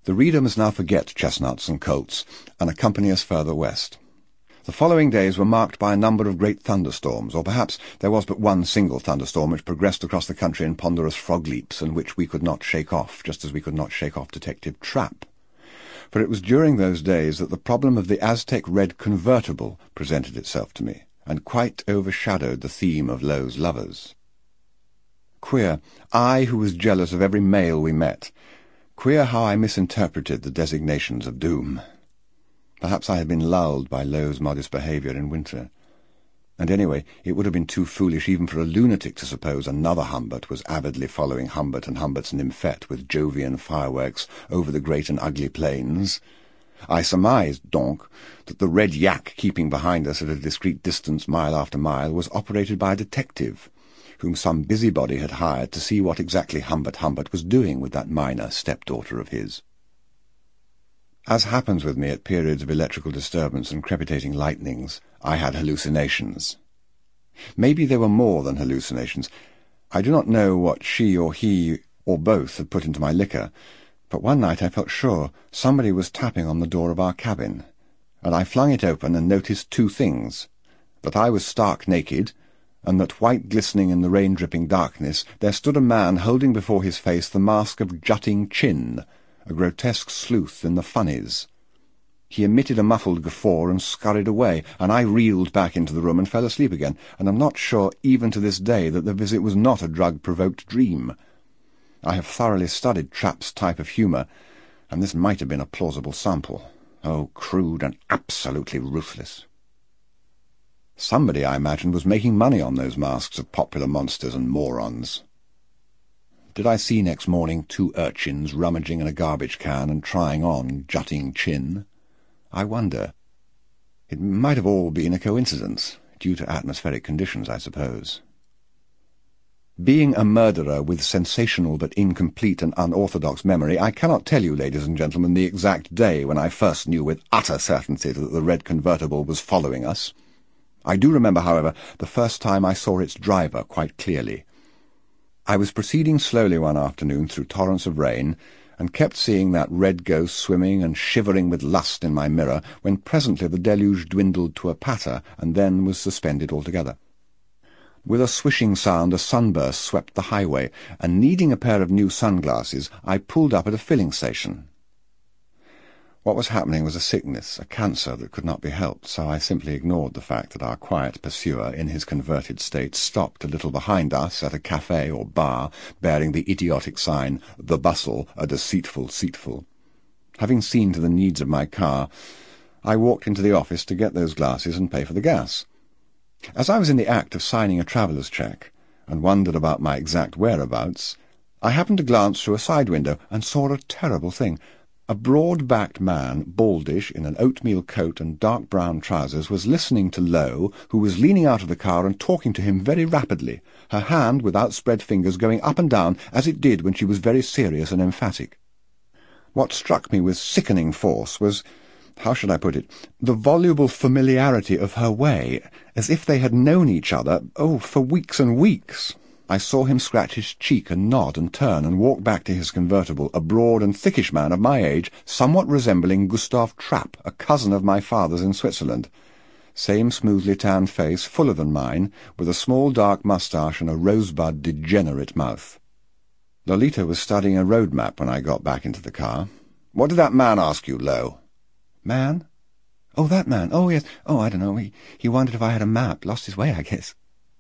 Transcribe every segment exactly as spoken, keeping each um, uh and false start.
The reader must now forget chestnuts and colts and accompany us further west. The following days were marked by a number of great thunderstorms, or perhaps there was but one single thunderstorm which progressed across the country in ponderous frog leaps and which we could not shake off, just as we could not shake off Detective Trapp. For it was during those days that the problem of the Aztec Red convertible presented itself to me, and quite overshadowed the theme of Lowe's lovers. Queer, I who was jealous of every male we met, queer how I misinterpreted the designations of doom. Perhaps I had been lulled by Lowe's modest behaviour in winter. And anyway, it would have been too foolish even for a lunatic to suppose another Humbert was avidly following Humbert and Humbert's nymphette with Jovian fireworks over the great and ugly plains. I surmised, donc, that the red yak keeping behind us at a discreet distance mile after mile was operated by a detective, whom some busybody had hired to see what exactly Humbert Humbert was doing with that minor stepdaughter of his. As happens with me at periods of electrical disturbance and crepitating lightnings, I had hallucinations. Maybe they were more than hallucinations. I do not know what she or he or both had put into my liquor, but one night I felt sure somebody was tapping on the door of our cabin, and I flung it open and noticed two things: that I was stark naked, and that, white glistening in the rain-dripping darkness, there stood a man holding before his face the mask of Jutting Chin, a grotesque sleuth in the funnies. He emitted a muffled guffaw and scurried away, and I reeled back into the room and fell asleep again, and am not sure even to this day that the visit was not a drug-provoked dream. I have thoroughly studied Trapp's type of humour, and this might have been a plausible sample. Oh, crude and absolutely ruthless. Somebody, I imagined, was making money on those masks of popular monsters and morons. Did I see next morning two urchins rummaging in a garbage can and trying on Jutting Chin? I wonder. It might have all been a coincidence, due to atmospheric conditions, I suppose. Being a murderer with sensational but incomplete and unorthodox memory, I cannot tell you, ladies and gentlemen, the exact day when I first knew with utter certainty that the red convertible was following us. I do remember, however, the first time I saw its driver quite clearly. I was proceeding slowly one afternoon through torrents of rain, and kept seeing that red ghost swimming and shivering with lust in my mirror, when presently the deluge dwindled to a patter, and then was suspended altogether. With a swishing sound a sunburst swept the highway, and needing a pair of new sunglasses, I pulled up at a filling station. What was happening was a sickness, a cancer that could not be helped, so I simply ignored the fact that our quiet pursuer, in his converted state, stopped a little behind us at a cafe or bar, bearing the idiotic sign, "The Bustle, a deceitful seatful." Having seen to the needs of my car, I walked into the office to get those glasses and pay for the gas. As I was in the act of signing a traveller's cheque, and wondered about my exact whereabouts, I happened to glance through a side window and saw a terrible thing. A broad-backed man, baldish, in an oatmeal coat and dark brown trousers, was listening to Lowe, who was leaning out of the car and talking to him very rapidly, her hand with outspread fingers going up and down as it did when she was very serious and emphatic. What struck me with sickening force was, how should I put it, the voluble familiarity of her way, as if they had known each other, oh, for weeks and weeks. I saw him scratch his cheek and nod and turn and walk back to his convertible, a broad and thickish man of my age, somewhat resembling Gustav Trapp, a cousin of my father's in Switzerland. Same smoothly tanned face, fuller than mine, with a small dark moustache and a rosebud degenerate mouth. Lolita was studying a road map when I got back into the car. "What did that man ask you, Lowe?" "Man? Oh, that man. Oh, yes. Oh, I don't know. He, he wondered if I had a map. Lost his way, I guess."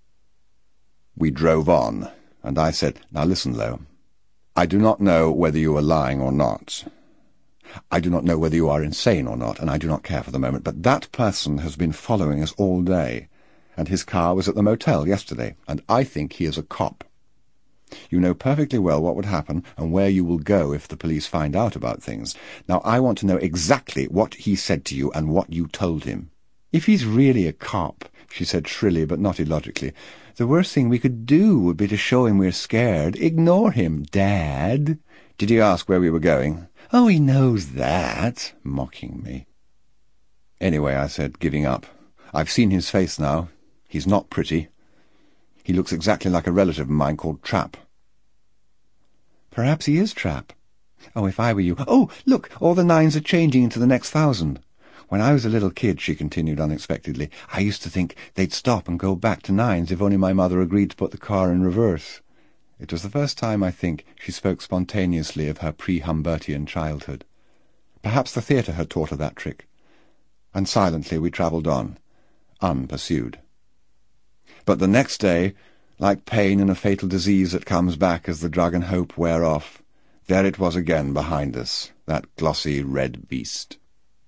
We drove on, and I said, "Now listen, Lowe. I do not know whether you are lying or not. I do not know whether you are insane or not, and I do not care for the moment, but that person has been following us all day, and his car was at the motel yesterday, and I think he is a cop. You know perfectly well what would happen and where you will go if the police find out about things. Now I want to know exactly what he said to you and what you told him." "If he's really a cop," she said shrilly but not illogically, "the worst thing we could do would be to show him we're scared. Ignore him, Dad." "Did he ask where we were going?" "Oh, he knows that," mocking me. "Anyway," I said, giving up, "I've seen his face now. He's not pretty. He looks exactly like a relative of mine called Trapp." "Perhaps he is Trapp." Oh, if I were you— Oh, look, all the nines are changing into the next thousand. When I was a little kid, she continued unexpectedly, I used to think they'd stop and go back to nines if only my mother agreed to put the car in reverse. It was the first time, I think, she spoke spontaneously of her pre-Humbertian childhood. Perhaps the theatre had taught her that trick. And silently we travelled on, unpursued. But the next day, like pain in a fatal disease that comes back as the drug and hope wear off, there it was again behind us, that glossy red beast.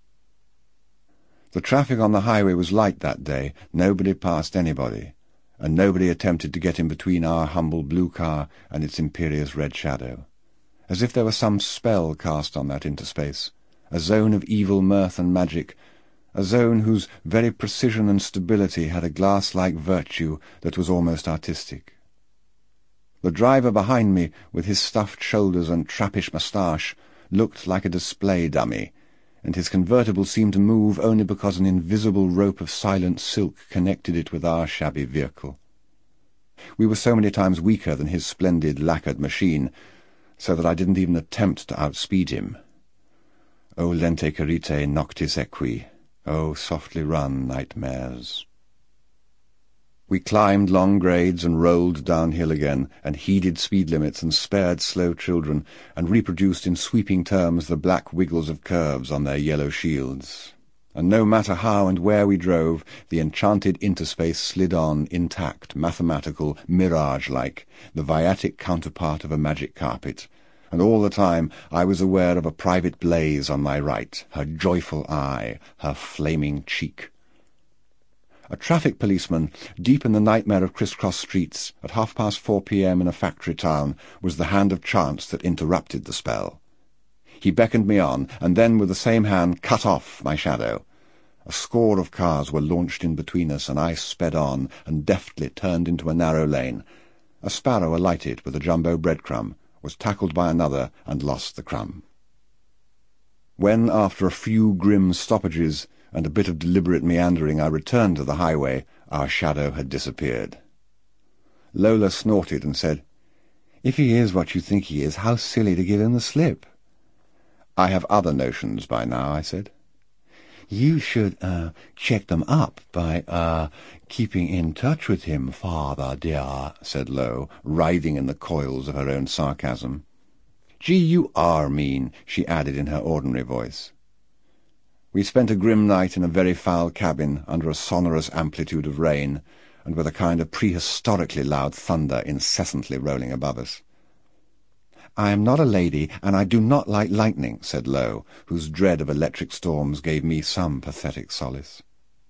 The traffic on the highway was light that day. Nobody passed anybody, and nobody attempted to get in between our humble blue car and its imperious red shadow, as if there were some spell cast on that interspace, a zone of evil mirth and magic, a zone whose very precision and stability had a glass-like virtue that was almost artistic. The driver behind me, with his stuffed shoulders and trappish moustache, looked like a display dummy, and his convertible seemed to move only because an invisible rope of silent silk connected it with our shabby vehicle. We were so many times weaker than his splendid lacquered machine, so that I didn't even attempt to outspeed him. O lente carite noctis equi, O softly run nightmares. We climbed long grades and rolled downhill again, and heeded speed limits and spared slow children, and reproduced in sweeping terms the black wiggles of curves on their yellow shields. And no matter how and where we drove, the enchanted interspace slid on, intact, mathematical, mirage-like, the viatic counterpart of a magic carpet. And all the time I was aware of a private blaze on my right, her joyful eye, her flaming cheek. A traffic policeman, deep in the nightmare of criss-cross streets, at half past four p m in a factory town, was the hand of chance that interrupted the spell. He beckoned me on, and then with the same hand cut off my shadow. A score of cars were launched in between us, and I sped on, and deftly turned into a narrow lane. A sparrow alighted with a jumbo breadcrumb, was tackled by another, and lost the crumb. When, after a few grim stoppages and a bit of deliberate meandering, I returned to the highway, our shadow had disappeared. Lola snorted and said, "If he is what you think he is, how silly to give him the slip." "I have other notions by now," I said. "You should, uh, check them up by, uh, keeping in touch with him, father dear," said Lo, writhing in the coils of her own sarcasm. "Gee, you are mean," she added in her ordinary voice. We spent a grim night in a very foul cabin under a sonorous amplitude of rain, and with a kind of prehistorically loud thunder incessantly rolling above us. "I am not a lady, and I do not like lightning," said Lo, whose dread of electric storms gave me some pathetic solace.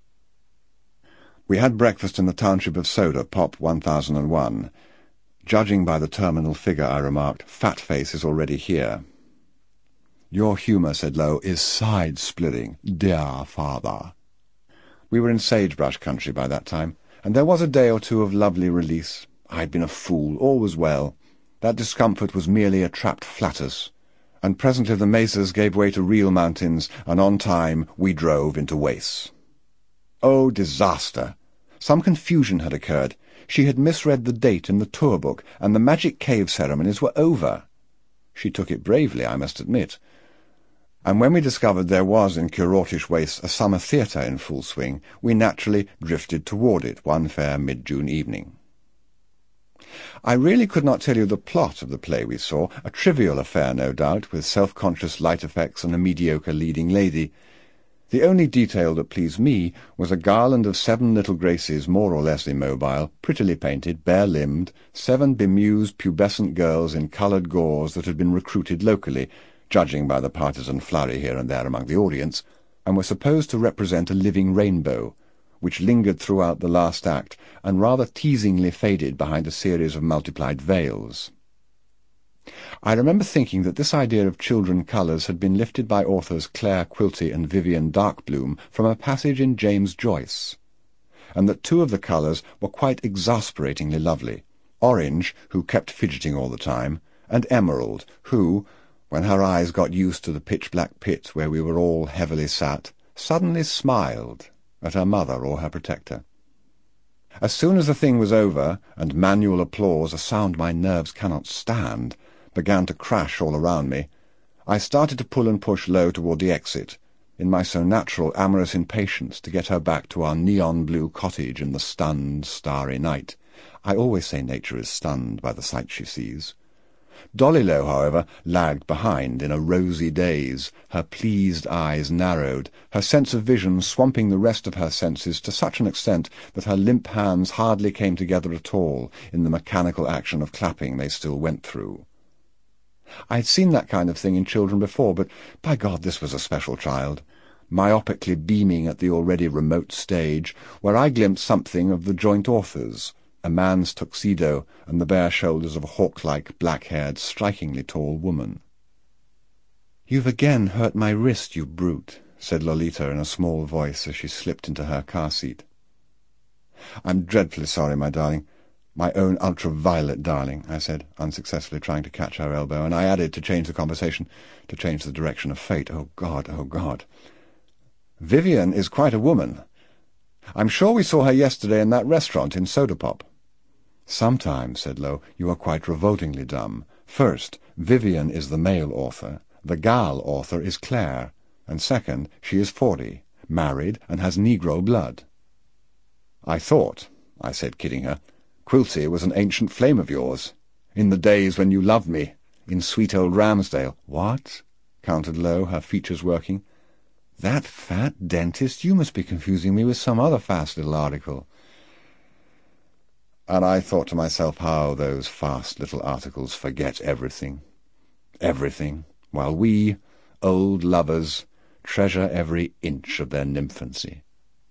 We had breakfast in the township of Soda, Pop one thousand one. Judging by the terminal figure, I remarked, Fat Face is already here. "Your humour," said Lo, "is side-splitting, dear father." We were in sagebrush country by that time, and there was a day or two of lovely release. I'd been a fool, all was well. That discomfort was merely a trapped flatus, and presently the mesas gave way to real mountains, and on time we drove into Wace. Oh, disaster! Some confusion had occurred. She had misread the date in the tour book, and the magic cave ceremonies were over. She took it bravely, I must admit. And when we discovered there was in Curortish Wace a summer theatre in full swing, we naturally drifted toward it one fair mid-June evening. I really could not tell you the plot of the play we saw, a trivial affair, no doubt, with self-conscious light effects and a mediocre leading lady. The only detail that pleased me was a garland of seven little graces, more or less immobile, prettily painted, bare-limbed, seven bemused, pubescent girls in coloured gauze that had been recruited locally, judging by the partisan flurry here and there among the audience, and were supposed to represent a living rainbow, which lingered throughout the last act and rather teasingly faded behind a series of multiplied veils. I remember thinking that this idea of children colours had been lifted by authors Claire Quilty and Vivian Darkbloom from a passage in James Joyce, and that two of the colours were quite exasperatingly lovely, Orange, who kept fidgeting all the time, and Emerald, who, when her eyes got used to the pitch-black pit where we were all heavily sat, suddenly smiled at her mother or her protector. As soon as the thing was over, and manual applause, a sound my nerves cannot stand, began to crash all around me, I started to pull and push Lo toward the exit, in my so natural amorous impatience to get her back to our neon-blue cottage in the stunned, starry night. I always say nature is stunned by the sight she sees. Dolly Lo, however, lagged behind in a rosy daze, her pleased eyes narrowed, her sense of vision swamping the rest of her senses to such an extent that her limp hands hardly came together at all in the mechanical action of clapping they still went through. I had seen that kind of thing in children before, but by God this was a special child, myopically beaming at the already remote stage, where I glimpsed something of the joint authors, a man's tuxedo and the bare shoulders of a hawk-like, black-haired, strikingly tall woman. "You've again hurt my wrist, you brute," said Lolita in a small voice as she slipped into her car seat. "I'm dreadfully sorry, my darling. My own ultraviolet darling," I said, unsuccessfully trying to catch her elbow, and I added, to change the conversation, to change the direction of fate, "Oh, God, oh, God. Vivian is quite a woman. I'm sure we saw her yesterday in that restaurant in Soda Pop." "Sometimes," said Lo, "you are quite revoltingly dumb. First, Vivian is the male author. The gal author is Claire. And second, she is forty, married, and has Negro blood." "I thought," I said, kidding her, "Quilty was an ancient flame of yours, in the days when you loved me, in sweet old Ramsdale." "What?" countered Lo, her features working. "That fat dentist? You must be confusing me with some other fast little article." And I thought to myself how those fast little articles forget everything. Everything, while we, old lovers, treasure every inch of their nymphancy.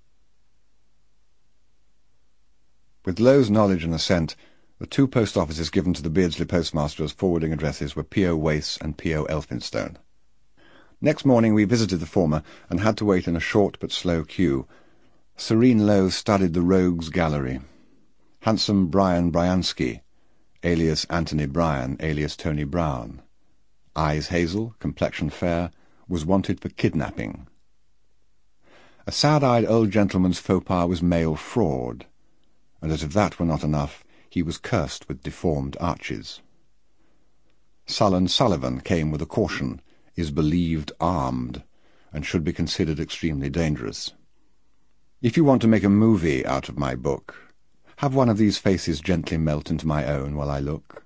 With Lo's knowledge and assent, the two post offices given to the Beardsley postmaster as forwarding addresses were P O Wace and P O Elphinstone. Next morning we visited the former, and had to wait in a short but slow queue. Serene Lo studied the rogues' gallery. Handsome Brian Bryansky, alias Anthony Bryan, alias Tony Brown, eyes hazel, complexion fair, was wanted for kidnapping. A sad-eyed old gentleman's faux pas was male fraud, and as if that were not enough, he was cursed with deformed arches. Sullen Sullivan came with a caution, is believed armed, and should be considered extremely dangerous. If you want to make a movie out of my book, have one of these faces gently melt into my own while I look.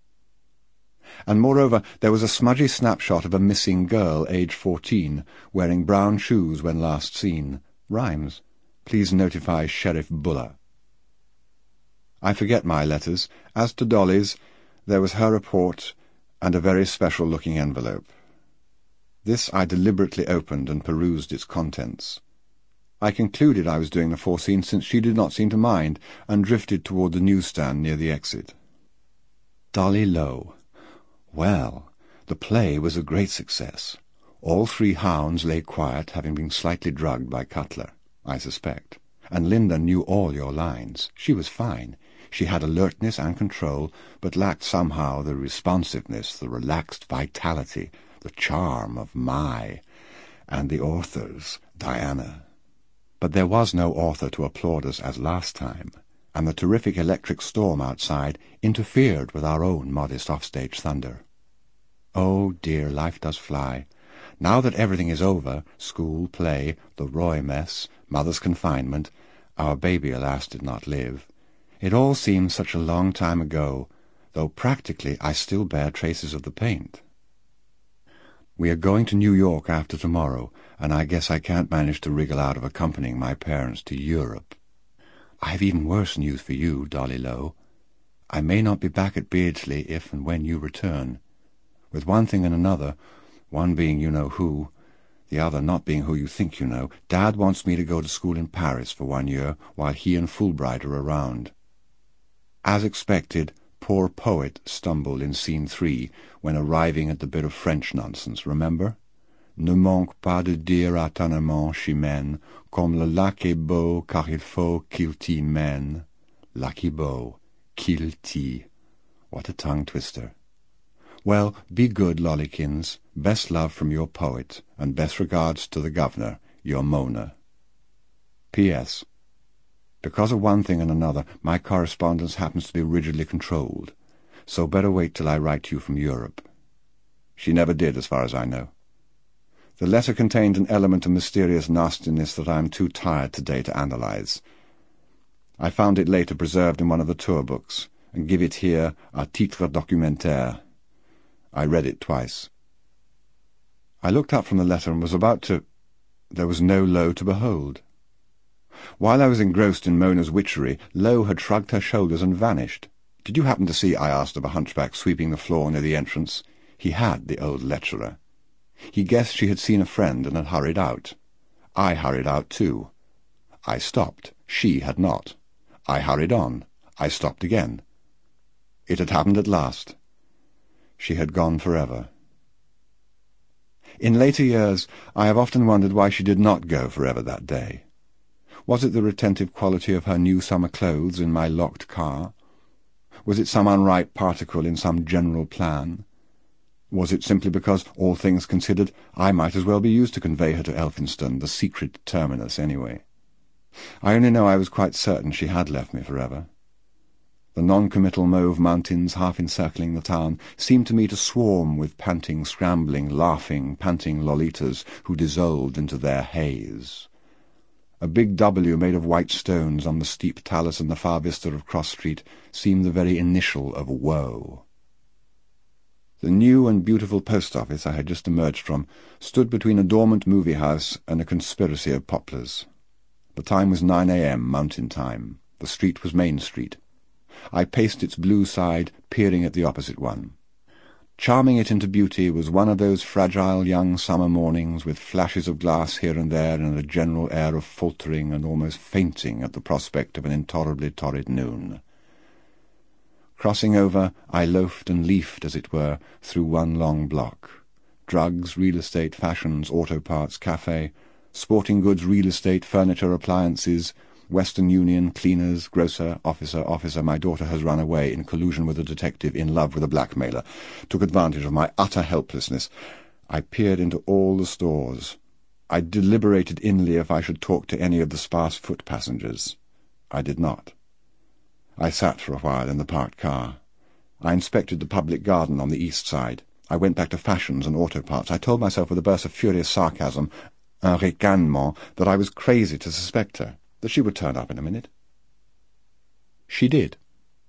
And moreover, there was a smudgy snapshot of a missing girl, aged fourteen, wearing brown shoes when last seen. Rhymes. Please notify Sheriff Buller. I forget my letters. As to Dolly's, there was her report and a very special-looking envelope. This I deliberately opened and perused its contents. I concluded I was doing the foreseen, since she did not seem to mind, and drifted toward the newsstand near the exit. Dolly Lo. Well, the play was a great success. All three hounds lay quiet, having been slightly drugged by Cutler, I suspect. And Linda knew all your lines. She was fine. She had alertness and control, but lacked somehow the responsiveness, the relaxed vitality, the charm of Mai, and the authors, Diana. But there was no author to applaud us as last time, and the terrific electric storm outside interfered with our own modest offstage thunder. Oh dear, life does fly. Now that everything is over, school, play, the Roy mess, mother's confinement, our baby, alas, did not live, it all seems such a long time ago, though practically I still bear traces of the paint. We are going to New York after tomorrow, and I guess I can't manage to wriggle out of accompanying my parents to Europe. I have even worse news for you, Dolly Lo. I may not be back at Beardsley if and when you return. With one thing and another, one being you-know-who, the other not being who you think you know, Dad wants me to go to school in Paris for one year while he and Fulbright are around. As expected, poor Poet stumbled in scene three when arriving at the bit of French nonsense, remember? Ne manque pas de dire à ton amant Chimène, comme le lac est beau car il faut qu'il t'y mène. Lucky beau, qu'il t'y. What a tongue-twister. Well, be good, Lollykins. Best love from your Poet, and best regards to the governor, your Mona. P S Because of one thing and another, my correspondence happens to be rigidly controlled, so better wait till I write to you from Europe. She never did, as far as I know. The letter contained an element of mysterious nastiness that I am too tired today to analyse. I found it later preserved in one of the tour books, and give it here à titre documentaire. I read it twice. I looked up from the letter and was about to... There was no Lo to behold. While I was engrossed in Mona's witchery, Lo had shrugged her shoulders and vanished. "Did you happen to see," I asked of a hunchback sweeping the floor near the entrance. He had, the old lecturer. He guessed she had seen a friend and had hurried out. I hurried out too. I stopped. She had not. I hurried on. I stopped again. It had happened at last. She had gone forever. In later years, I have often wondered why she did not go forever that day. Was it the retentive quality of her new summer clothes in my locked car? Was it some unripe particle in some general plan? Was it simply because, all things considered, I might as well be used to convey her to Elphinstone, the secret terminus, anyway? I only know I was quite certain she had left me forever. The non-committal mauve mountains half encircling the town seemed to me to swarm with panting, scrambling, laughing, panting lolitas who dissolved into their haze. A big W made of white stones on the steep talus and the far vista of Cross Street seemed the very initial of woe. The new and beautiful post office I had just emerged from stood between a dormant movie house and a conspiracy of poplars. The time was nine a m mountain time. The street was Main Street. I paced its blue side, peering at the opposite one. Charming it into beauty was one of those fragile young summer mornings with flashes of glass here and there and a general air of faltering and almost fainting at the prospect of an intolerably torrid noon. Crossing over, I loafed and leafed, as it were, through one long block. Drugs, real estate, fashions, auto parts, cafe, sporting goods, real estate, furniture, appliances, Western Union, cleaners, grocer, officer, officer. My daughter has run away in collusion with a detective in love with a blackmailer. Took advantage of my utter helplessness. I peered into all the stores. I deliberated inly if I should talk to any of the sparse foot passengers. I did not. I sat for a while in the parked car. I inspected the public garden on the east side. I went back to fashions and auto parts. I told myself with a burst of furious sarcasm, un ricanement, that I was crazy to suspect her, that she would turn up in a minute. She did.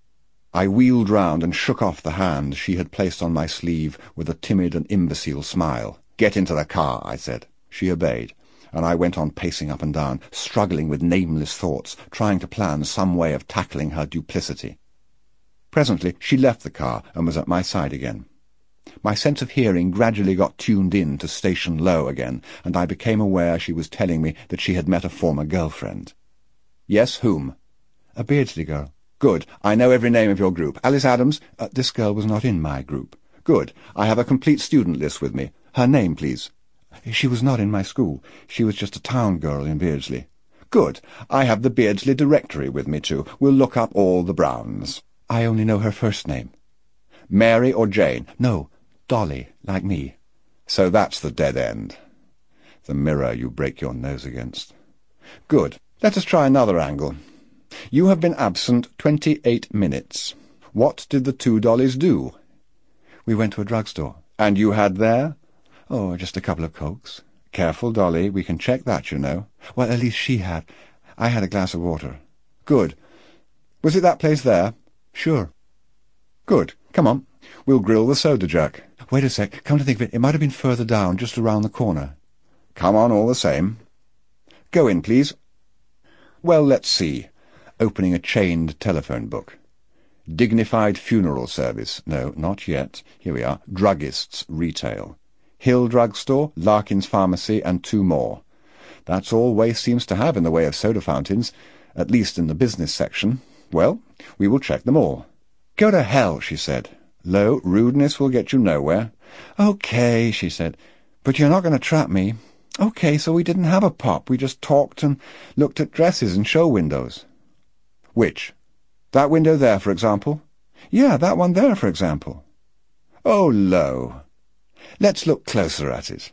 I wheeled round and shook off the hand she had placed on my sleeve with a timid and imbecile smile. "Get into the car," I said. She obeyed, and I went on pacing up and down, struggling with nameless thoughts, trying to plan some way of tackling her duplicity. Presently she left the car and was at my side again. My sense of hearing gradually got tuned in to station low again, and I became aware she was telling me that she had met a former girlfriend. "Yes, whom?" "A Beardsley girl." "Good. I know every name of your group. Alice Adams?" Uh, this girl was not in my group. "Good. I have a complete student list with me. Her name, please." "She was not in my school. She was just a town girl in Beardsley." "Good. I have the Beardsley directory with me, too. We'll look up all the Browns." "I only know her first name." "Mary or Jane?" "No, Dolly, like me." "So that's the dead end. The mirror you break your nose against." "Good. Let us try another angle. You have been absent twenty-eight minutes. What did the two Dollys do?" "We went to a drugstore." "And you had there?" "Oh, just a couple of cokes." "Careful, Dolly. We can check that, you know." "Well, at least she had. I had a glass of water." "Good. Was it that place there?" "Sure." "Good. Come on. We'll grill the soda jerk." "Wait a sec. Come to think of it, it might have been further down, just around the corner." "Come on all the same." "Go in, please." "Well, let's see." Opening a chained telephone book. "Dignified funeral service." No, not yet. Here we are. "Druggists, retail." "Hill Drugstore, Larkin's Pharmacy, and two more." That's all Waste seems to have in the way of soda fountains, at least in the business section. Well, we will check them all. "Go to hell," she said. "Lo, rudeness will get you nowhere." "Okay," she said, "but you're not going to trap me." "Okay, so we didn't have a pop. We just talked and looked at dresses and show windows." "Which? That window there, for example?" "Yeah, that one there, for example." "Oh, Lo. Let's look closer at it."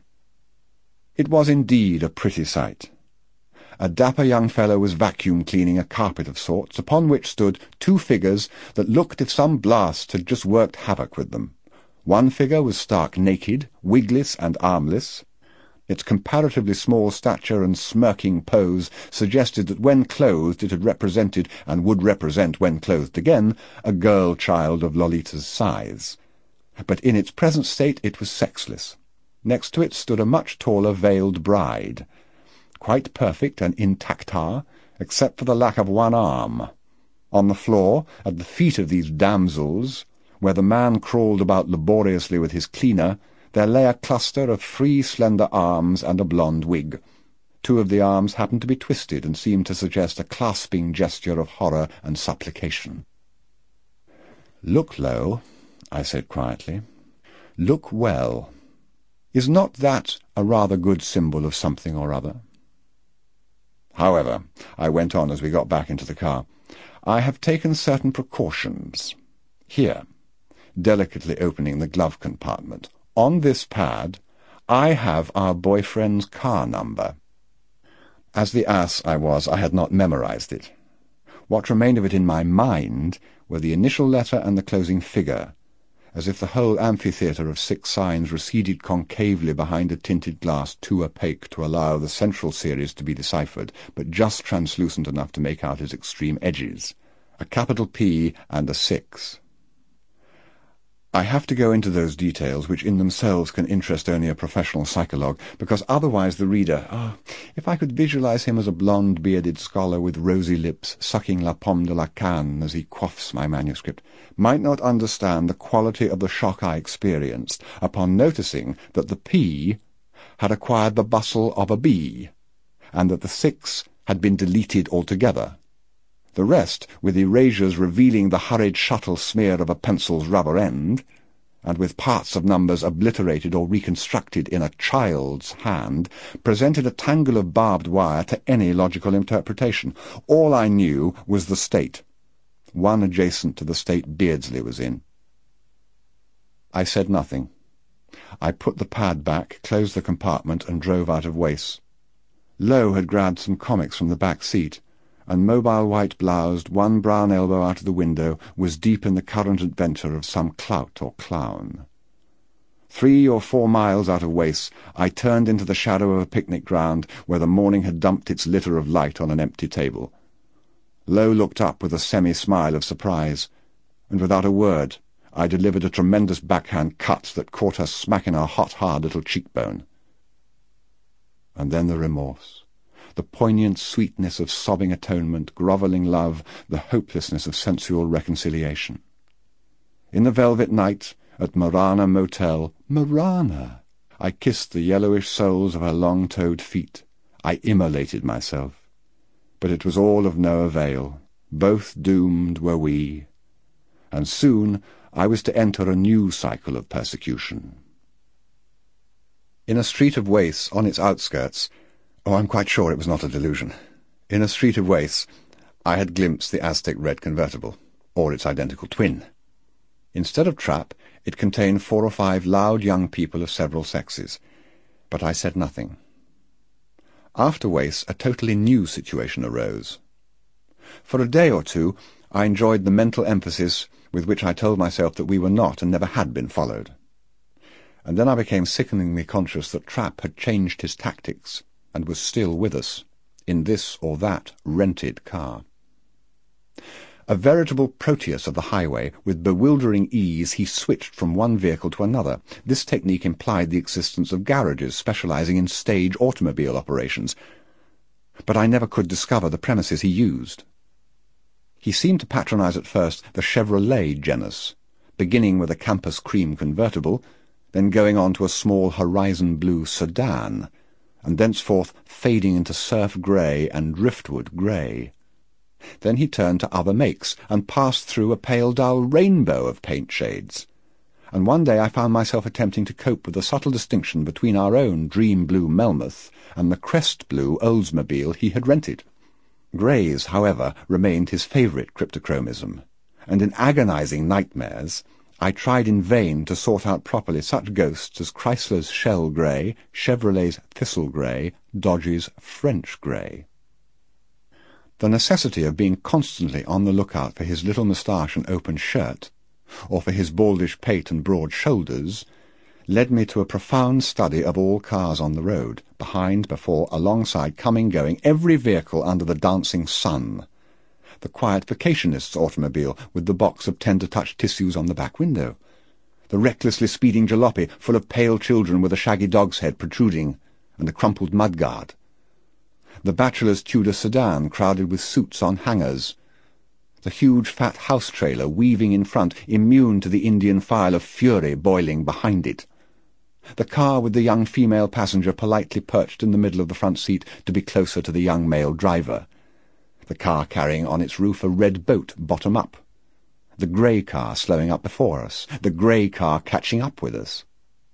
It was indeed a pretty sight. A dapper young fellow was vacuum-cleaning a carpet of sorts, upon which stood two figures that looked if some blast had just worked havoc with them. One figure was stark naked, wigless and armless. Its comparatively small stature and smirking pose suggested that when clothed it had represented, and would represent when clothed again, a girl-child of Lolita's size. But in its present state it was sexless. Next to it stood a much taller veiled bride, quite perfect and intacta, except for the lack of one arm. On the floor, at the feet of these damsels, where the man crawled about laboriously with his cleaner, there lay a cluster of three slender arms and a blonde wig. Two of the arms happened to be twisted and seemed to suggest a clasping gesture of horror and supplication. "Look, Lo," I said quietly. "Look well. Is not that a rather good symbol of something or other?" "However," I went on as we got back into the car, "I have taken certain precautions. Here," delicately opening the glove compartment, "on this pad I have our boyfriend's car number." As the ass I was, I had not memorized it. What remained of it in my mind were the initial letter and the closing figure, as if the whole amphitheatre of six signs receded concavely behind a tinted glass too opaque to allow the central series to be deciphered, but just translucent enough to make out its extreme edges. A capital P and a six. I have to go into those details, which in themselves can interest only a professional psychologue, because otherwise the reader, ah, oh, if I could visualize him as a blonde-bearded scholar with rosy lips, sucking la pomme de la canne as he quaffs my manuscript, might not understand the quality of the shock I experienced upon noticing that the P had acquired the bustle of a B, and that the six had been deleted altogether. The rest, with erasures revealing the hurried shuttle smear of a pencil's rubber end, and with parts of numbers obliterated or reconstructed in a child's hand, presented a tangle of barbed wire to any logical interpretation. All I knew was the state, one adjacent to the state Beardsley was in. I said nothing. I put the pad back, closed the compartment, and drove out of Wace. Lo had grabbed some comics from the back seat, and mobile white-bloused, one brown elbow out of the window, was deep in the current adventure of some clout or clown. Three or four miles out of Wace, I turned into the shadow of a picnic ground where the morning had dumped its litter of light on an empty table. Lo looked up with a semi-smile of surprise, and without a word I delivered a tremendous backhand cut that caught her smack in her hot, hard little cheekbone. And then the remorse. The poignant sweetness of sobbing atonement, grovelling love, the hopelessness of sensual reconciliation. In the velvet night, at Marana Motel, Marana! I kissed the yellowish soles of her long-toed feet. I immolated myself. But it was all of no avail. Both doomed were we. And soon I was to enter a new cycle of persecution. In a street of Wace, on its outskirts, oh, I'm quite sure it was not a delusion. In a street of Wace, I had glimpsed the Aztec red convertible, or its identical twin. Instead of trap, it contained four or five loud young people of several sexes, but I said nothing. After Wace, a totally new situation arose. For a day or two, I enjoyed the mental emphasis with which I told myself that we were not and never had been followed. And then I became sickeningly conscious that Trap had changed his tactics, and was still with us, in this or that rented car. A veritable Proteus of the highway, with bewildering ease he switched from one vehicle to another. This technique implied the existence of garages specializing in stage automobile operations, but I never could discover the premises he used. He seemed to patronize at first the Chevrolet genus, beginning with a Campus Cream convertible, then going on to a small Horizon Blue sedan, and thenceforth fading into surf grey and driftwood grey. Then he turned to other makes, and passed through a pale dull rainbow of paint shades. And one day I found myself attempting to cope with the subtle distinction between our own dream blue Melmoth and the crest blue Oldsmobile he had rented. Greys, however, remained his favourite cryptochromism, and in agonizing nightmares I tried in vain to sort out properly such ghosts as Chrysler's shell grey, Chevrolet's thistle grey, Dodge's French grey. The necessity of being constantly on the lookout for his little moustache and open shirt, or for his baldish pate and broad shoulders, led me to a profound study of all cars on the road, behind, before, alongside, coming, going, every vehicle under the dancing sun. The quiet vacationist's automobile with the box of tender-touch tissues on the back window. The recklessly speeding jalopy full of pale children with a shaggy dog's head protruding, and a crumpled mudguard. The bachelor's Tudor sedan crowded with suits on hangers. The huge fat house trailer weaving in front, immune to the Indian file of fury boiling behind it. The car with the young female passenger politely perched in the middle of the front seat to be closer to the young male driver. The car carrying on its roof a red boat bottom up. The grey car slowing up before us. The grey car catching up with us.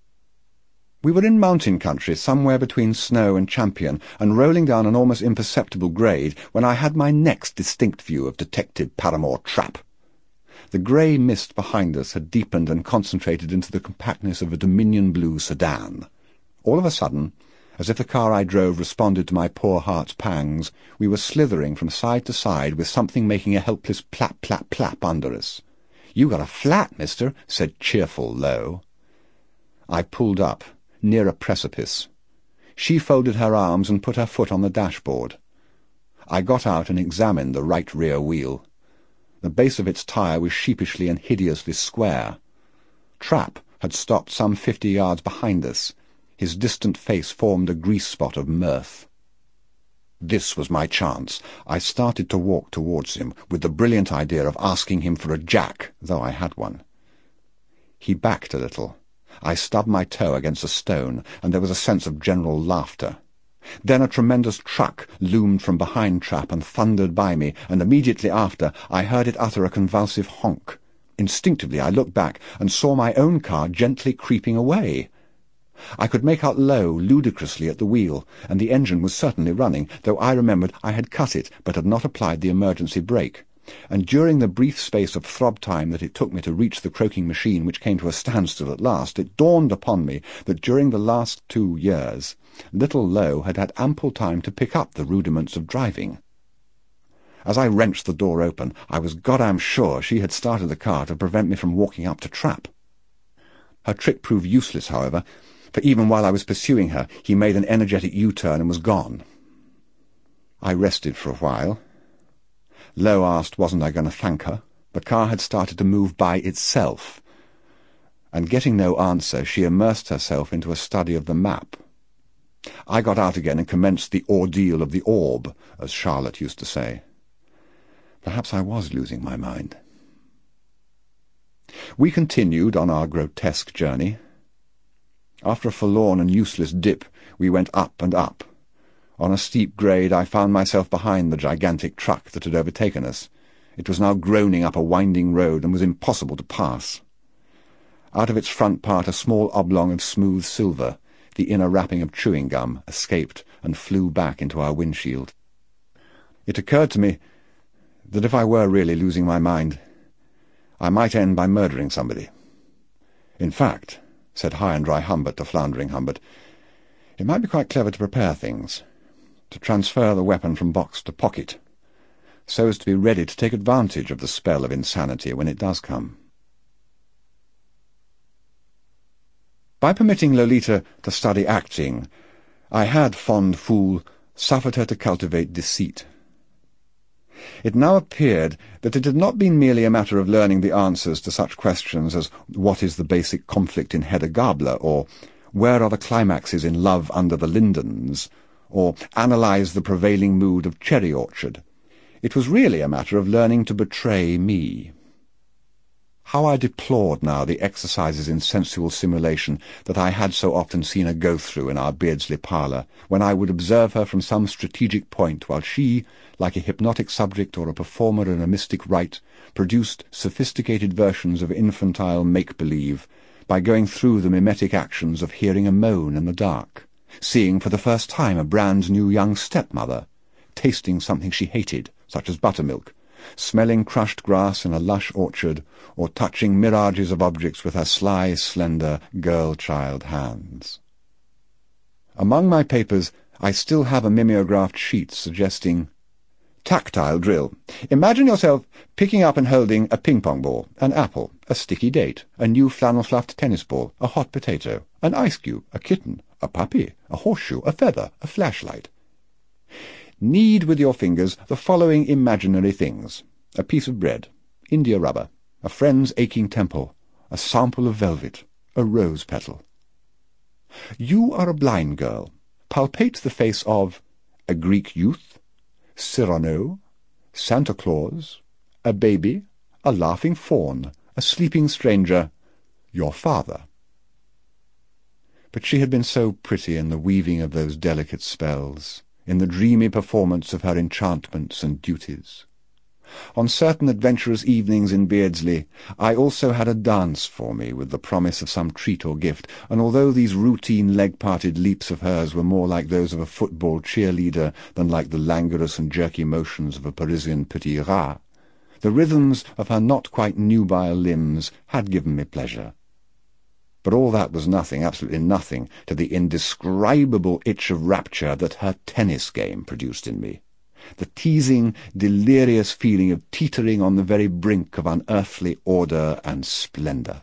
We were in mountain country somewhere between Snow and Champion, and rolling down an almost imperceptible grade when I had my next distinct view of Detective Paramore Trap. The grey mist behind us had deepened and concentrated into the compactness of a Dominion blue sedan. All of a sudden, as if the car I drove responded to my poor heart's pangs, we were slithering from side to side with something making a helpless plap, plap, plap under us. "You got a flat, mister," said cheerful Lowe. I pulled up, near a precipice. She folded her arms and put her foot on the dashboard. I got out and examined the right rear wheel. The base of its tyre was sheepishly and hideously square. Trap had stopped some fifty yards behind us. His distant face formed a grease spot of mirth. This was my chance. I started to walk towards him, with the brilliant idea of asking him for a jack, though I had one. He backed a little. I stubbed my toe against a stone, and there was a sense of general laughter. Then a tremendous truck loomed from behind Trap and thundered by me, and immediately after I heard it utter a convulsive honk. Instinctively I looked back and saw my own car gently creeping away. I could make out Lowe ludicrously at the wheel, and the engine was certainly running, though I remembered I had cut it but had not applied the emergency brake. And during the brief space of throb time that it took me to reach the croaking machine, which came to a standstill at last, it dawned upon me that during the last two years little Lowe had had ample time to pick up the rudiments of driving. As I wrenched the door open, I was goddamn sure she had started the car to prevent me from walking up to Trap. Her trick proved useless, however, for even while I was pursuing her, he made an energetic U-turn and was gone. I rested for a while. Lowe asked wasn't I going to thank her. The car had started to move by itself, and getting no answer, she immersed herself into a study of the map. I got out again and commenced the ordeal of the orb, as Charlotte used to say. Perhaps I was losing my mind. We continued on our grotesque journey. After a forlorn and useless dip, we went up and up. On a steep grade I found myself behind the gigantic truck that had overtaken us. It was now groaning up a winding road and was impossible to pass. Out of its front part a small oblong of smooth silver, the inner wrapping of chewing gum, escaped and flew back into our windshield. It occurred to me that if I were really losing my mind, I might end by murdering somebody. In fact, said High and Dry Humbert to Floundering Humbert, it might be quite clever to prepare things, to transfer the weapon from box to pocket, so as to be ready to take advantage of the spell of insanity when it does come. By permitting Lolita to study acting, I had, fond fool, suffered her to cultivate deceit. It now appeared that it had not been merely a matter of learning the answers to such questions as what is the basic conflict in Hedda Gabler, or where are the climaxes in Love Under the Lindens, or analyze the prevailing mood of Cherry Orchard. It was really a matter of learning to betray me. How I deplored now the exercises in sensual simulation that I had so often seen her go through in our Beardsley parlour, when I would observe her from some strategic point, while she, like a hypnotic subject or a performer in a mystic rite, produced sophisticated versions of infantile make-believe by going through the mimetic actions of hearing a moan in the dark, seeing for the first time a brand new young stepmother, tasting something she hated, such as buttermilk, smelling crushed grass in a lush orchard, or touching mirages of objects with her sly, slender, girl-child hands. Among my papers I still have a mimeographed sheet suggesting Tactile drill. Imagine yourself picking up and holding a ping-pong ball, an apple, a sticky date, a new flannel-fluffed tennis ball, a hot potato, an ice cube, a kitten, a puppy, a horseshoe, a feather, a flashlight. Knead with your fingers the following imaginary things: a piece of bread, India rubber, a friend's aching temple, a sample of velvet, a rose petal. You are a blind girl. Palpate the face of a Greek youth, Cyrano, Santa Claus, a baby, a laughing fawn, a sleeping stranger, your father. But she had been so pretty in the weaving of those delicate spells, in the dreamy performance of her enchantments and duties. On certain adventurous evenings in Beardsley, I also had a dance for me with the promise of some treat or gift, and although these routine leg-parted leaps of hers were more like those of a football cheerleader than like the languorous and jerky motions of a Parisian petit rat, the rhythms of her not-quite nubile limbs had given me pleasure. But all that was nothing, absolutely nothing, to the indescribable itch of rapture that her tennis game produced in me. The teasing, delirious feeling of teetering on the very brink of unearthly order and splendour.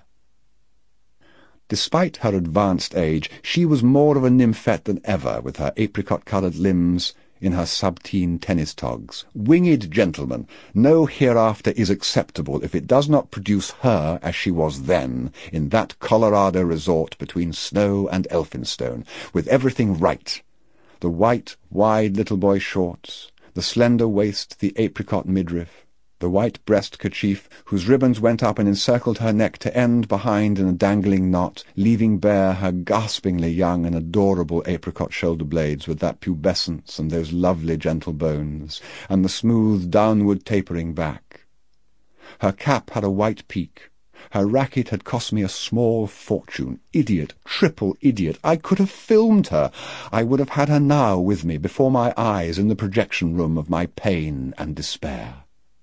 Despite her advanced age, she was more of a nymphette than ever, with her apricot-coloured limbs, in her sub-teen tennis togs. Winged gentleman, no hereafter is acceptable if it does not produce her as she was then, in that Colorado resort between Snow and Elphinstone, with everything right. The white, wide little boy shorts, the slender waist, the apricot midriff, the white breast kerchief whose ribbons went up and encircled her neck to end behind in a dangling knot, leaving bare her gaspingly young and adorable apricot shoulder blades with that pubescence and those lovely gentle bones, and the smooth downward tapering back. Her cap had a white peak. Her racket had cost me a small fortune. Idiot, triple idiot. I could have filmed her. I would have had her now with me before my eyes in the projection room of my pain and despair.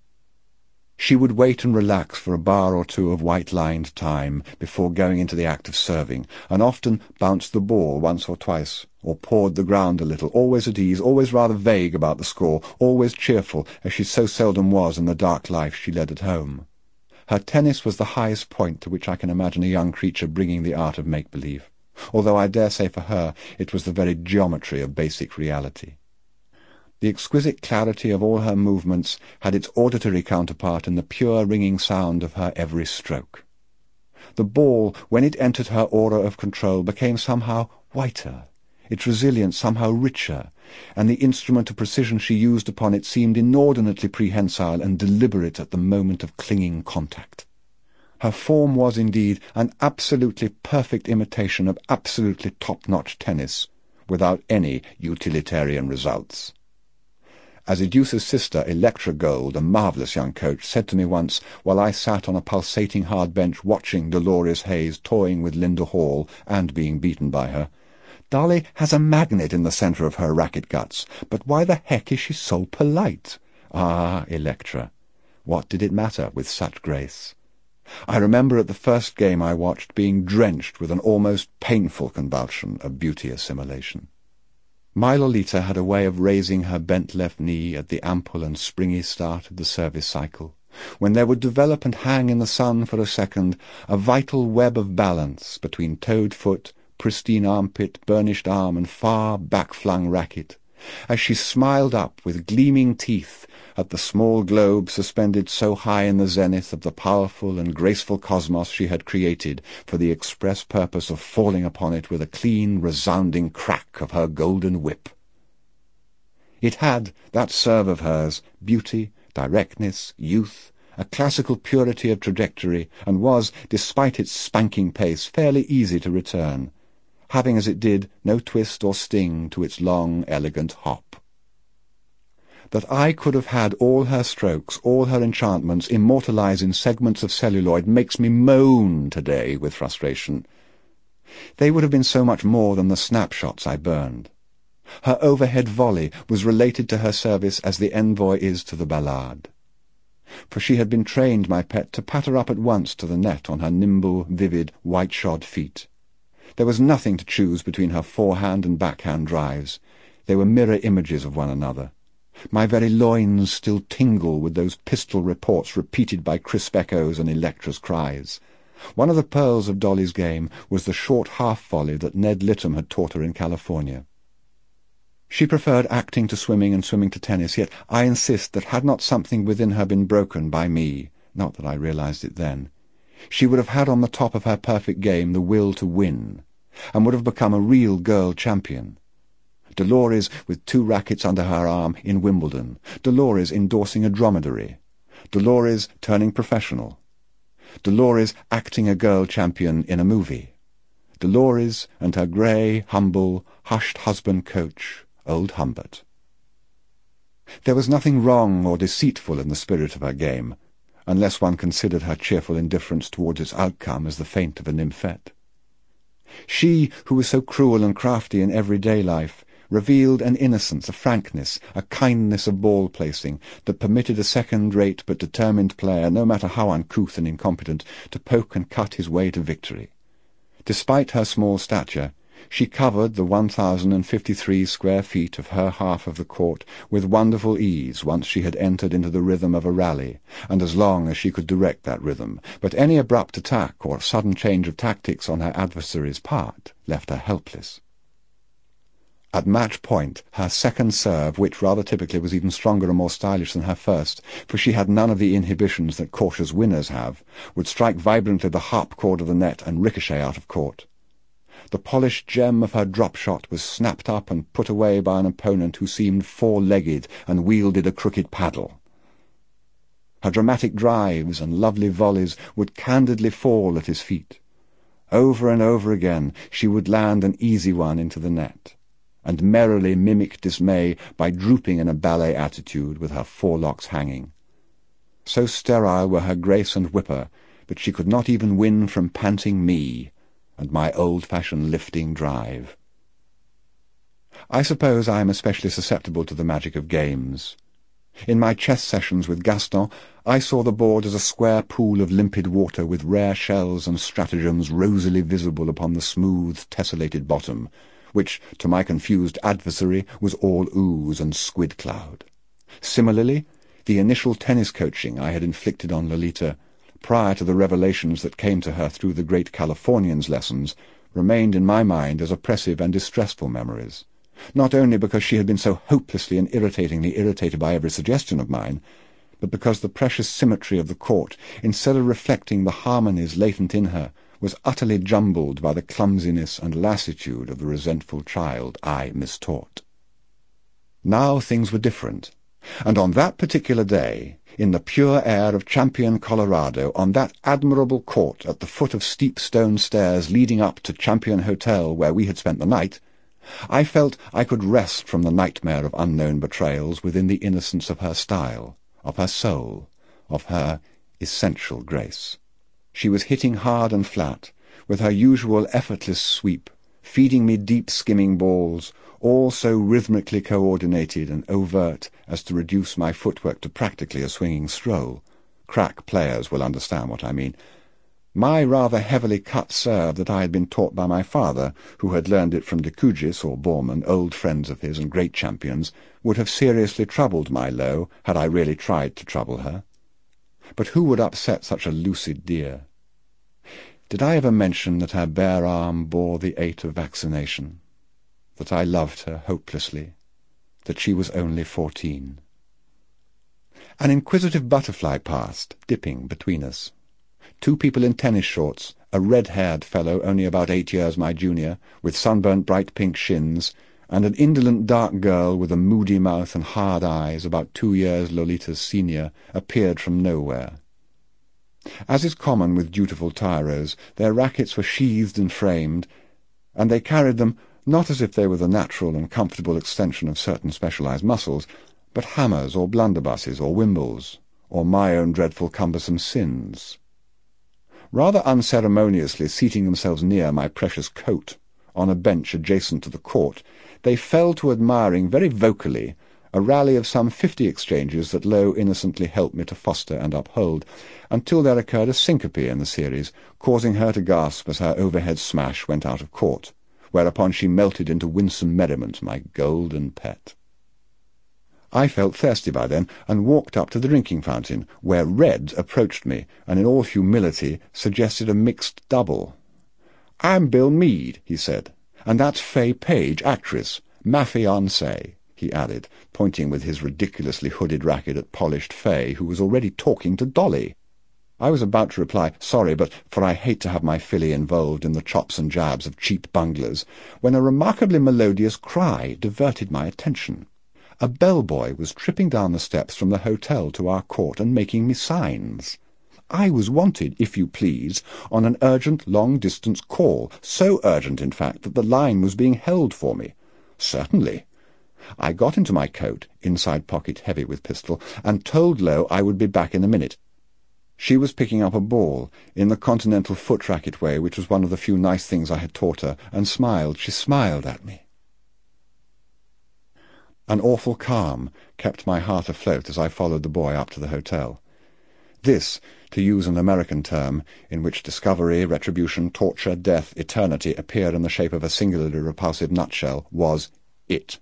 She would wait and relax for a bar or two of white-lined time before going into the act of serving, and often bounced the ball once or twice, or pawed the ground a little, always at ease, always rather vague about the score, always cheerful, as she so seldom was in the dark life she led at home. Her tennis was the highest point to which I can imagine a young creature bringing the art of make-believe, although I dare say for her it was the very geometry of basic reality. The exquisite clarity of all her movements had its auditory counterpart in the pure ringing sound of her every stroke. The ball, when it entered her aura of control, became somehow whiter, its resilience somehow richer, and the instrument of precision she used upon it seemed inordinately prehensile and deliberate at the moment of clinging contact. Her form was, indeed, an absolutely perfect imitation of absolutely top-notch tennis, without any utilitarian results. As Edusa's sister, Electra Gold, a marvellous young coach, said to me once, while I sat on a pulsating hard bench watching Dolores Hayes toying with Linda Hall and being beaten by her, "Dolly has a magnet in the centre of her racket guts, but why the heck is she so polite?" Ah, Electra, what did it matter with such grace? I remember at the first game I watched being drenched with an almost painful convulsion of beauty assimilation. My Lolita had a way of raising her bent left knee at the ample and springy start of the service cycle, when there would develop and hang in the sun for a second a vital web of balance between toed foot, pristine armpit, burnished arm, and far back-flung racket, as she smiled up with gleaming teeth at the small globe suspended so high in the zenith of the powerful and graceful cosmos she had created for the express purpose of falling upon it with a clean, resounding crack of her golden whip. It had, that serve of hers, beauty, directness, youth, a classical purity of trajectory, and was, despite its spanking pace, fairly easy to return, having as it did no twist or sting to its long, elegant hop. That I could have had all her strokes, all her enchantments, immortalized in segments of celluloid makes me moan today with frustration. They would have been so much more than the snapshots I burned. Her overhead volley was related to her service as the envoy is to the ballade. For she had been trained, my pet, to patter up at once to the net on her nimble, vivid, white-shod feet. There was nothing to choose between her forehand and backhand drives. They were mirror images of one another. My very loins still tingle with those pistol reports repeated by crisp echoes and Electra's cries. One of the pearls of Dolly's game was the short half-volley that Ned Lytton had taught her in California. She preferred acting to swimming and swimming to tennis, yet I insist that had not something within her been broken by me, not that I realized it then, she would have had on the top of her perfect game the will to win, and would have become a real girl champion. Dolores with two rackets under her arm in Wimbledon, Dolores endorsing a dromedary, Dolores turning professional, Dolores acting a girl champion in a movie, Dolores and her grey, humble, hushed husband coach, old Humbert. There was nothing wrong or deceitful in the spirit of her game, unless one considered her cheerful indifference towards its outcome as the feint of a nymphette. She, who was so cruel and crafty in everyday life, revealed an innocence, a frankness, a kindness of ball-placing that permitted a second-rate but determined player, no matter how uncouth and incompetent, to poke and cut his way to victory. Despite her small stature, she covered the one thousand fifty-three square feet of her half of the court with wonderful ease once she had entered into the rhythm of a rally, and as long as she could direct that rhythm, but any abrupt attack or sudden change of tactics on her adversary's part left her helpless. At match point, her second serve, which rather typically was even stronger and more stylish than her first, for she had none of the inhibitions that cautious winners have, would strike vibrantly the harpchord of the net and ricochet out of court. The polished gem of her drop shot was snapped up and put away by an opponent who seemed four-legged and wielded a crooked paddle. Her dramatic drives and lovely volleys would candidly fall at his feet. Over and over again she would land an easy one into the net, and merrily mimic dismay by drooping in a ballet attitude with her forelocks hanging. So sterile were her grace and whipper that she could not even win from panting me and my old-fashioned lifting drive. I suppose I am especially susceptible to the magic of games. In my chess sessions with Gaston, I saw the board as a square pool of limpid water with rare shells and stratagems rosily visible upon the smooth, tessellated bottom, which, to my confused adversary, was all ooze and squid cloud. Similarly, the initial tennis coaching I had inflicted on Lolita, prior to the revelations that came to her through the great Californian's lessons, remained in my mind as oppressive and distressful memories, not only because she had been so hopelessly and irritatingly irritated by every suggestion of mine, but because the precious symmetry of the court, instead of reflecting the harmonies latent in her, was utterly jumbled by the clumsiness and lassitude of the resentful child I mistaught. Now things were different, and on that particular day, in the pure air of Champion, Colorado, on that admirable court at the foot of steep stone stairs leading up to Champion Hotel where we had spent the night, I felt I could rest from the nightmare of unknown betrayals within the innocence of her style, of her soul, of her essential grace. She was hitting hard and flat, with her usual effortless sweep, feeding me deep skimming balls, all so rhythmically coordinated and overt as to reduce my footwork to practically a swinging stroll. Crack players will understand what I mean. My rather heavily cut serve that I had been taught by my father, who had learned it from de Cugis or Bormann, old friends of his and great champions, would have seriously troubled my low had I really tried to trouble her. But who would upset such a lucid dear? Did I ever mention that her bare arm bore the eight of vaccination, that I loved her hopelessly, that she was only fourteen? An inquisitive butterfly passed, dipping between us. Two people in tennis shorts, a red-haired fellow only about eight years my junior, with sunburnt bright pink shins, and an indolent dark girl with a moody mouth and hard eyes, about two years Lolita's senior, appeared from nowhere. As is common with dutiful tyros, their rackets were sheathed and framed, and they carried them not as if they were the natural and comfortable extension of certain specialized muscles, but hammers or blunderbusses or wimbles, or my own dreadful cumbersome sins. Rather unceremoniously seating themselves near my precious coat, on a bench adjacent to the court, they fell to admiring very vocally a rally of some fifty exchanges that Lowe innocently helped me to foster and uphold, until there occurred a syncope in the series, causing her to gasp as her overhead smash went out of court, whereupon she melted into winsome merriment, my golden pet. I felt thirsty by then, and walked up to the drinking fountain, where Red approached me, and in all humility suggested a mixed double. "I'm Bill Meade," he said, "and that's Fay Page, actress, ma fiancée," he added, pointing with his ridiculously hooded racket at polished Fay, who was already talking to Dolly. I was about to reply, "Sorry, but for I hate to have my filly involved in the chops and jabs of cheap bunglers," when a remarkably melodious cry diverted my attention. A bellboy was tripping down the steps from the hotel to our court and making me signs. I was wanted, if you please, on an urgent long-distance call, so urgent, in fact, that the line was being held for me. Certainly. I got into my coat, inside pocket heavy with pistol, and told Lo I would be back in a minute. She was picking up a ball, in the continental foot-racket way, which was one of the few nice things I had taught her, and smiled. She smiled at me. An awful calm kept my heart afloat as I followed the boy up to the hotel. This, to use an American term, in which discovery, retribution, torture, death, eternity appeared in the shape of a singularly repulsive nutshell, was it.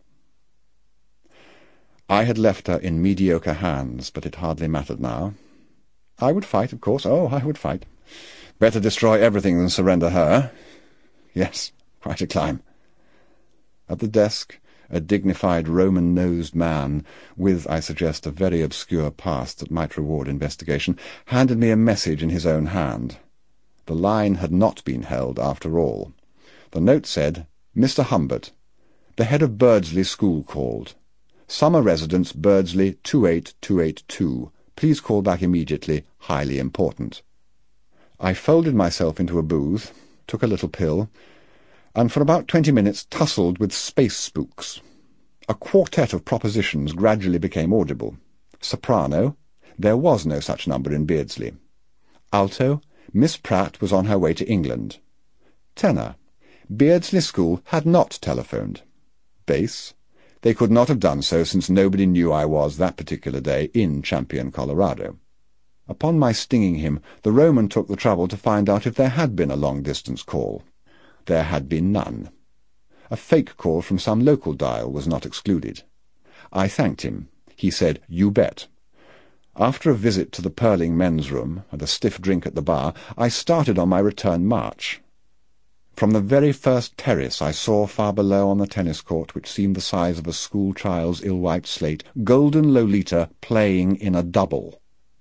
I had left her in mediocre hands, but it hardly mattered now. I would fight, of course. Oh, I would fight. Better destroy everything than surrender her. Yes, quite a climb. At the desk, a dignified Roman-nosed man, with, I suggest, a very obscure past that might reward investigation, handed me a message in his own hand. The line had not been held, after all. The note said, "Mister Humbert, the head of Birdsley School called. Summer residence, Birdsley, two eight two eight two. Please call back immediately. Highly important." I folded myself into a booth, took a little pill, and for about twenty minutes tussled with space spooks. A quartet of propositions gradually became audible. Soprano, there was no such number in Beardsley. Alto, Miss Pratt was on her way to England. Tenor, Beardsley School had not telephoned. Bass, they could not have done so, since nobody knew I was that particular day in Champion, Colorado. Upon my stinging him, the Roman took the trouble to find out if there had been a long-distance call. There had been none. A fake call from some local dial was not excluded. I thanked him. He said, "You bet." After a visit to the Purling men's room and a stiff drink at the bar, I started on my return march. From the very first terrace I saw far below on the tennis court, which seemed the size of a school child's ill-wiped slate, golden Lolita playing in a double.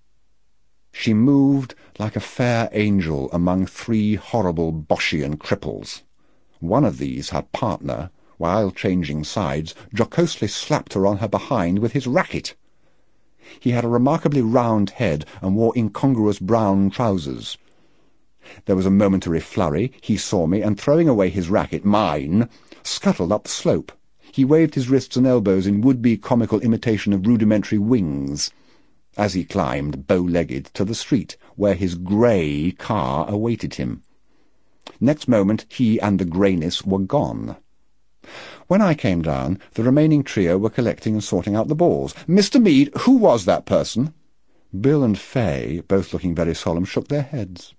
She moved like a fair angel among three horrible Boschian cripples. One of these, her partner, while changing sides, jocosely slapped her on her behind with his racket. He had a remarkably round head and wore incongruous brown trousers. There was a momentary flurry. He saw me, and throwing away his racket, mine, scuttled up the slope. He waved his wrists and elbows in would-be comical imitation of rudimentary wings, as he climbed, bow-legged, to the street, where his grey car awaited him. Next moment he and the greyness were gone. When I came down, the remaining trio were collecting and sorting out the balls. "Mister Meade, who was that person?" Bill and Fay, both looking very solemn, shook their heads.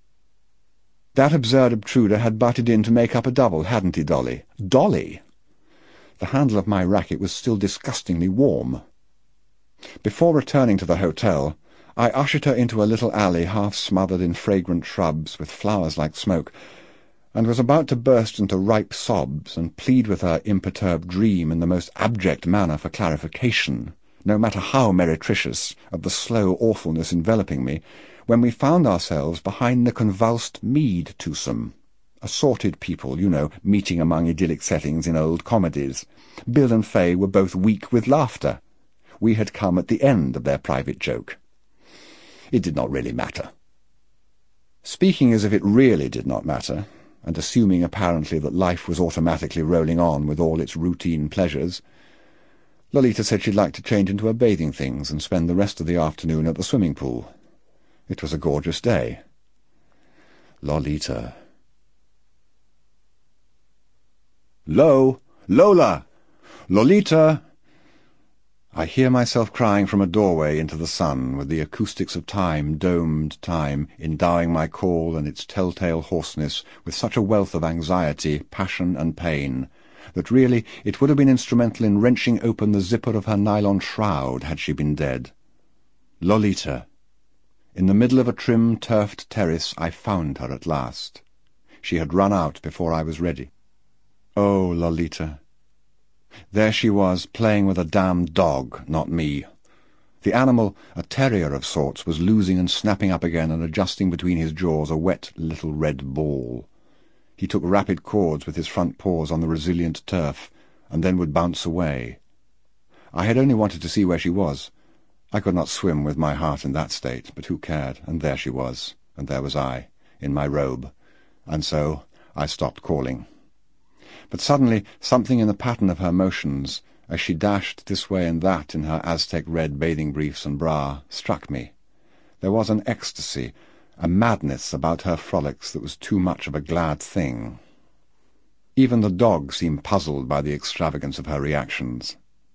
That absurd obtruder had butted in to make up a double, hadn't he, Dolly? Dolly! The handle of my racket was still disgustingly warm. Before returning to the hotel, I ushered her into a little alley half smothered in fragrant shrubs with flowers like smoke, and was about to burst into ripe sobs and plead with her imperturbed dream in the most abject manner for clarification, no matter how meretricious, of the slow awfulness enveloping me, when we found ourselves behind the convulsed Meade twosome. Assorted people, you know, meeting among idyllic settings in old comedies. Bill and Fay were both weak with laughter. We had come at the end of their private joke. It did not really matter. Speaking as if it really did not matter, and assuming apparently that life was automatically rolling on with all its routine pleasures, Lolita said she'd like to change into her bathing things and spend the rest of the afternoon at the swimming pool. It was a gorgeous day. Lolita. Lo! Lola! Lolita! I hear myself crying from a doorway into the sun, with the acoustics of time, domed time, endowing my call and its telltale hoarseness with such a wealth of anxiety, passion, and pain, that really it would have been instrumental in wrenching open the zipper of her nylon shroud had she been dead. Lolita. In the middle of a trim, turfed terrace I found her at last. She had run out before I was ready. Oh, Lolita. There she was, playing with a damned dog, not me. The animal, a terrier of sorts, was losing and snapping up again and adjusting between his jaws a wet little red ball. He took rapid chords with his front paws on the resilient turf, and then would bounce away. I had only wanted to see where she was. I could not swim with my heart in that state, but who cared? And there she was, and there was I, in my robe, and so I stopped calling. But suddenly something in the pattern of her motions, as she dashed this way and that in her Aztec red bathing briefs and bra, struck me. There was an ecstasy, a madness about her frolics that was too much of a glad thing. Even the dog seemed puzzled by the extravagance of her reactions.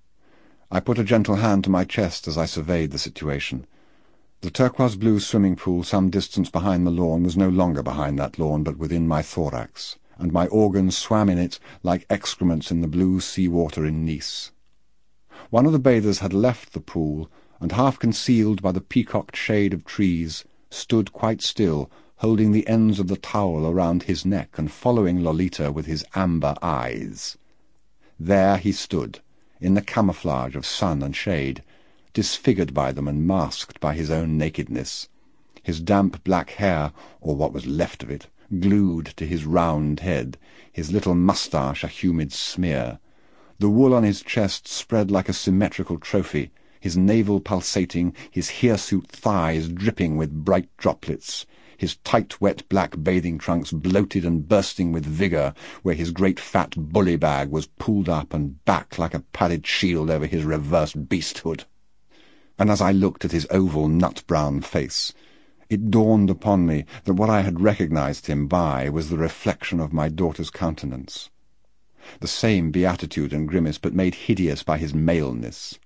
I put a gentle hand to my chest as I surveyed the situation. The turquoise-blue swimming pool some distance behind the lawn was no longer behind that lawn, but within my thorax, and my organs swam in it like excrements in the blue sea-water in Nice. One of the bathers had left the pool, and half concealed by the peacocked shade of trees, stood quite still, holding the ends of the towel around his neck and following Lolita with his amber eyes. There he stood, in the camouflage of sun and shade, disfigured by them and masked by his own nakedness, his damp black hair, or what was left of it, glued to his round head, his little moustache a humid smear, the wool on his chest spread like a symmetrical trophy, his navel pulsating, his hirsute thighs dripping with bright droplets, his tight wet black bathing trunks bloated and bursting with vigour, where his great fat bully bag was pulled up and back like a padded shield over his reversed beasthood. And as I looked at his oval nut-brown face, it dawned upon me that what I had recognized him by was the reflection of my daughter's countenance, the same beatitude and grimace, but made hideous by his maleness.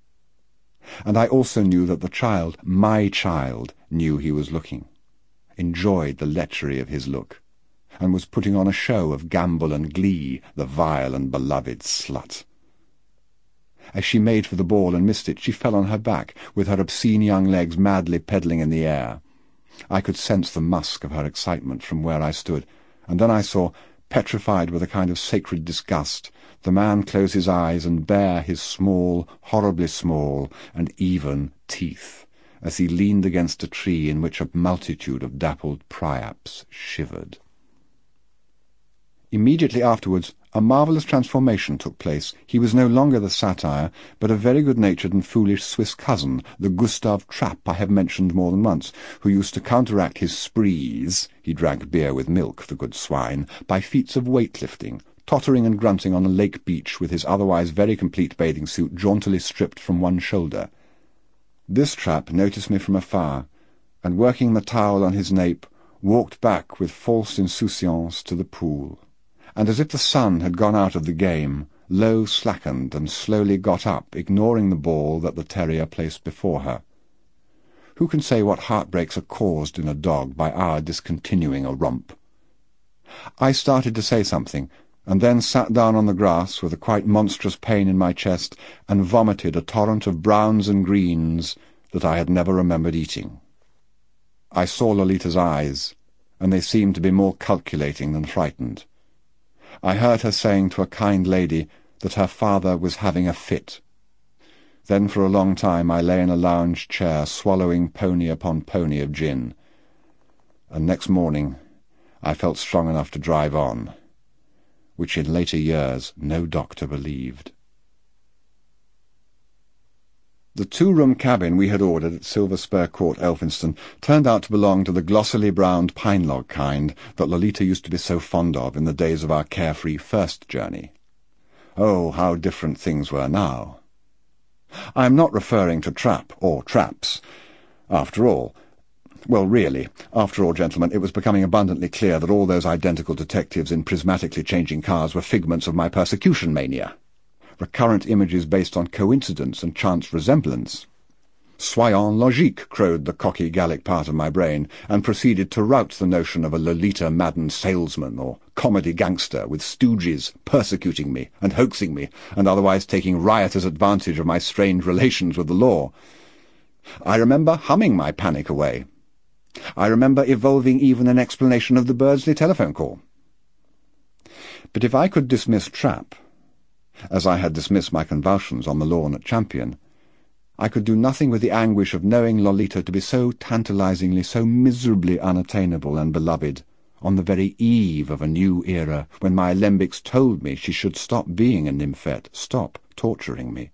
And I also knew that the child, my child, knew he was looking, enjoyed the lechery of his look, and was putting on a show of gambol and glee, the vile and beloved slut. As she made for the ball and missed it, she fell on her back, with her obscene young legs madly pedalling in the air. I could sense the musk of her excitement from where I stood, and then I saw, petrified with a kind of sacred disgust, the man close his eyes and bare his small, horribly small, and even teeth, as he leaned against a tree in which a multitude of dappled priaps shivered. Immediately afterwards, a marvellous transformation took place. He was no longer the satyr, but a very good-natured and foolish Swiss cousin, the Gustav Trapp I have mentioned more than once, who used to counteract his sprees — he drank beer with milk, the good swine — by feats of weight-lifting, tottering and grunting on a lake beach with his otherwise very complete bathing suit jauntily stripped from one shoulder. This Trapp noticed me from afar, and working the towel on his nape, walked back with false insouciance to the pool, and as if the sun had gone out of the game, low slackened and slowly got up, ignoring the ball that the terrier placed before her. Who can say what heartbreaks are caused in a dog by our discontinuing a romp? I started to say something, and then sat down on the grass with a quite monstrous pain in my chest, and vomited a torrent of browns and greens that I had never remembered eating. I saw Lolita's eyes, and they seemed to be more calculating than frightened. I heard her saying to a kind lady that her father was having a fit. Then for a long time I lay in a lounge chair, swallowing pony upon pony of gin, and next morning I felt strong enough to drive on, which in later years no doctor believed. The two-room cabin we had ordered at Silver Spur Court, Elphinstone, turned out to belong to the glossily browned pine-log kind that Lolita used to be so fond of in the days of our carefree first journey. Oh, how different things were now! I am not referring to Trapp or Traps. After all, well, really, after all, gentlemen, it was becoming abundantly clear that all those identical detectives in prismatically changing cars were figments of my persecution mania. Recurrent images based on coincidence and chance resemblance. Soyons logique, crowed the cocky Gallic part of my brain, and proceeded to rout the notion of a Lolita-maddened salesman or comedy gangster with stooges persecuting me and hoaxing me and otherwise taking riotous advantage of my strange relations with the law. I remember humming my panic away. I remember evolving even an explanation of the Birdsley telephone call. But if I could dismiss Trapp, as I had dismissed my convulsions on the lawn at Champion, I could do nothing with the anguish of knowing Lolita to be so tantalizingly, so miserably unattainable and beloved, on the very eve of a new era, when my alembics told me she should stop being a nymphette, stop torturing me.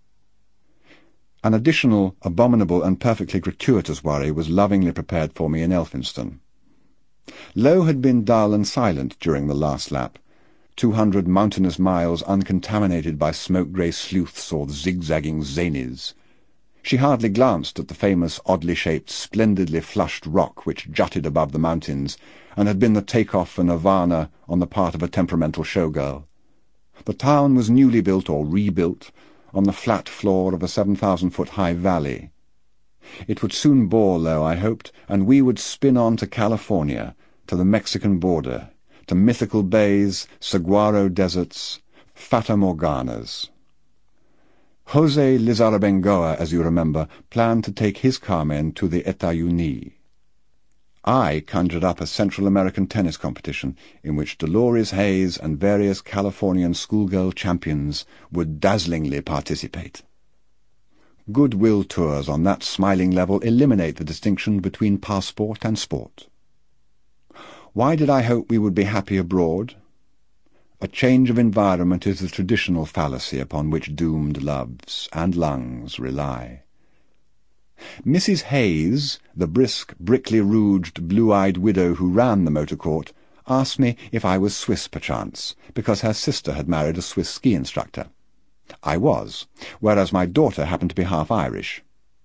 An additional, abominable and perfectly gratuitous worry was lovingly prepared for me in Elphinstone. Low had been dull and silent during the last lap, two hundred mountainous miles uncontaminated by smoke-grey sleuths or zigzagging zanies. She hardly glanced at the famous, oddly shaped, splendidly flushed rock which jutted above the mountains, and had been the take-off for Nirvana on the part of a temperamental showgirl. The town was newly built or rebuilt on the flat floor of a seven thousand foot high valley. It would soon bore Low, I hoped, and we would spin on to California, to the Mexican border, to mythical bays, saguaro deserts, fata morganas. Jose Lizarrabengoa, as you remember, planned to take his Carmen to the États-Unis. I conjured up a Central American tennis competition in which Dolores Hayes and various Californian schoolgirl champions would dazzlingly participate. Goodwill tours on that smiling level eliminate the distinction between passport and sport. Why did I hope we would be happy abroad? A change of environment is the traditional fallacy upon which doomed loves and lungs rely. Missus Hayes, the brisk, brickly-rouged, blue-eyed widow who ran the motor court, asked me if I was Swiss perchance, because her sister had married a Swiss ski instructor. I was, whereas my daughter happened to be half Irish.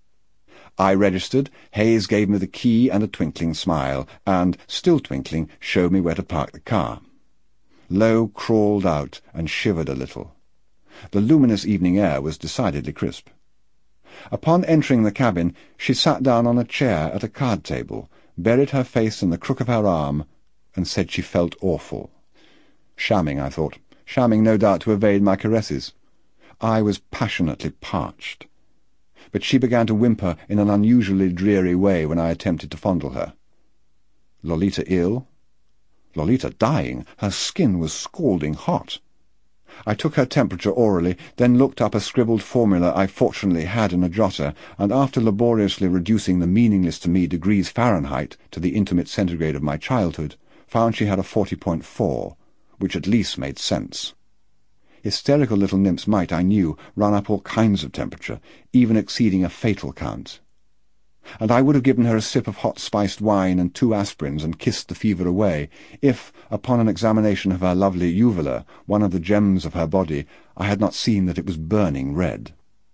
I registered, Hayes gave me the key and a twinkling smile, and, still twinkling, showed me where to park the car. Low crawled out and shivered a little. The luminous evening air was decidedly crisp. Upon entering the cabin, she sat down on a chair at a card table, buried her face in the crook of her arm, and said she felt awful. Shamming, I thought, shamming no doubt to evade my caresses. I was passionately parched. But she began to whimper in an unusually dreary way when I attempted to fondle her. Lolita ill? Lolita dying. Her skin was scalding hot. I took her temperature orally, then looked up a scribbled formula I fortunately had in a jotter, and after laboriously reducing the meaningless to me degrees Fahrenheit to the intimate centigrade of my childhood, found she had a forty point four, which at least made sense. Hysterical little nymphs might, I knew, run up all kinds of temperature, even exceeding a fatal count. And I would have given her a sip of hot-spiced wine and two aspirins and kissed the fever away, if, upon an examination of her lovely uvula, one of the gems of her body, I had not seen that it was burning red.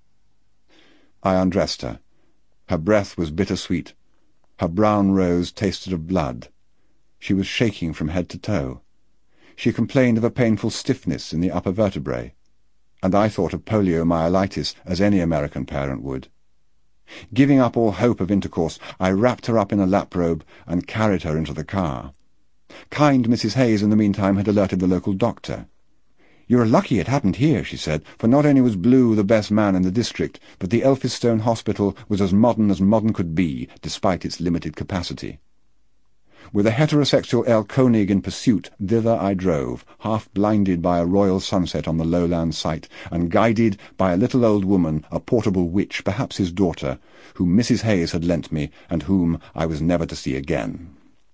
I undressed her. Her breath was bitter-sweet. Her brown rose tasted of blood. She was shaking from head to toe. She complained of a painful stiffness in the upper vertebrae, and I thought of poliomyelitis, as any American parent would. Giving up all hope of intercourse, I wrapped her up in a lap-robe and carried her into the car. Kind Missus Hayes, in the meantime, had alerted the local doctor. "You're lucky it happened here," she said, "for not only was Blue the best man in the district, but the Elphinstone Hospital was as modern as modern could be, despite its limited capacity." With a heterosexual El Koenig in pursuit, thither I drove, half blinded by a royal sunset on the lowland site, and guided by a little old woman, a portable witch, perhaps his daughter, whom Missus Hayes had lent me, and whom I was never to see again.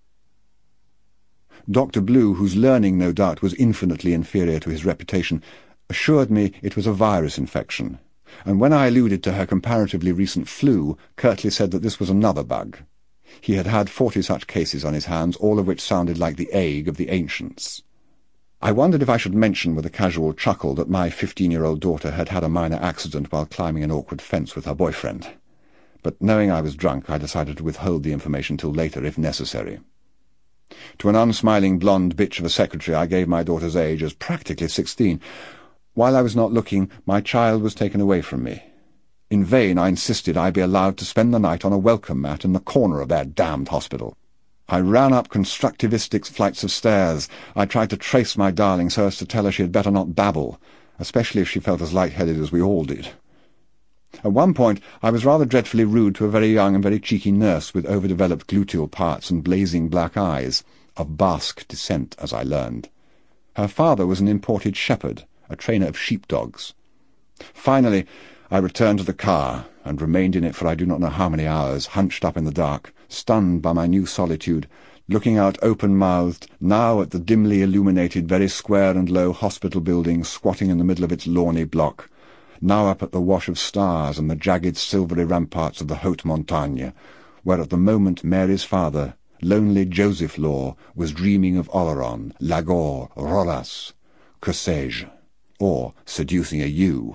Doctor Blue, whose learning no doubt was infinitely inferior to his reputation, assured me it was a virus infection, and when I alluded to her comparatively recent flu, curtly said that this was another bug. He had had forty such cases on his hands, all of which sounded like the ague of the ancients. I wondered if I should mention with a casual chuckle that my fifteen-year-old daughter had had a minor accident while climbing an awkward fence with her boyfriend. But knowing I was drunk, I decided to withhold the information till later, if necessary. To an unsmiling blonde bitch of a secretary I gave my daughter's age as practically sixteen. While I was not looking, my child was taken away from me. In vain I insisted I be allowed to spend the night on a welcome mat in the corner of their damned hospital. I ran up constructivistic flights of stairs. I tried to trace my darling so as to tell her she had better not babble, especially if she felt as light-headed as we all did. At one point I was rather dreadfully rude to a very young and very cheeky nurse with overdeveloped gluteal parts and blazing black eyes, of Basque descent, as I learned. Her father was an imported shepherd, a trainer of sheepdogs. Finally I returned to the car, and remained in it for I do not know how many hours, hunched up in the dark, stunned by my new solitude, looking out open-mouthed, now at the dimly illuminated, very square and low hospital building squatting in the middle of its lawny block, now up at the wash of stars and the jagged silvery ramparts of the Haute Montagne, where at the moment Mary's father, lonely Joseph Law, was dreaming of Oleron, Lagore, Rolas, que sais-je, or seducing a ewe.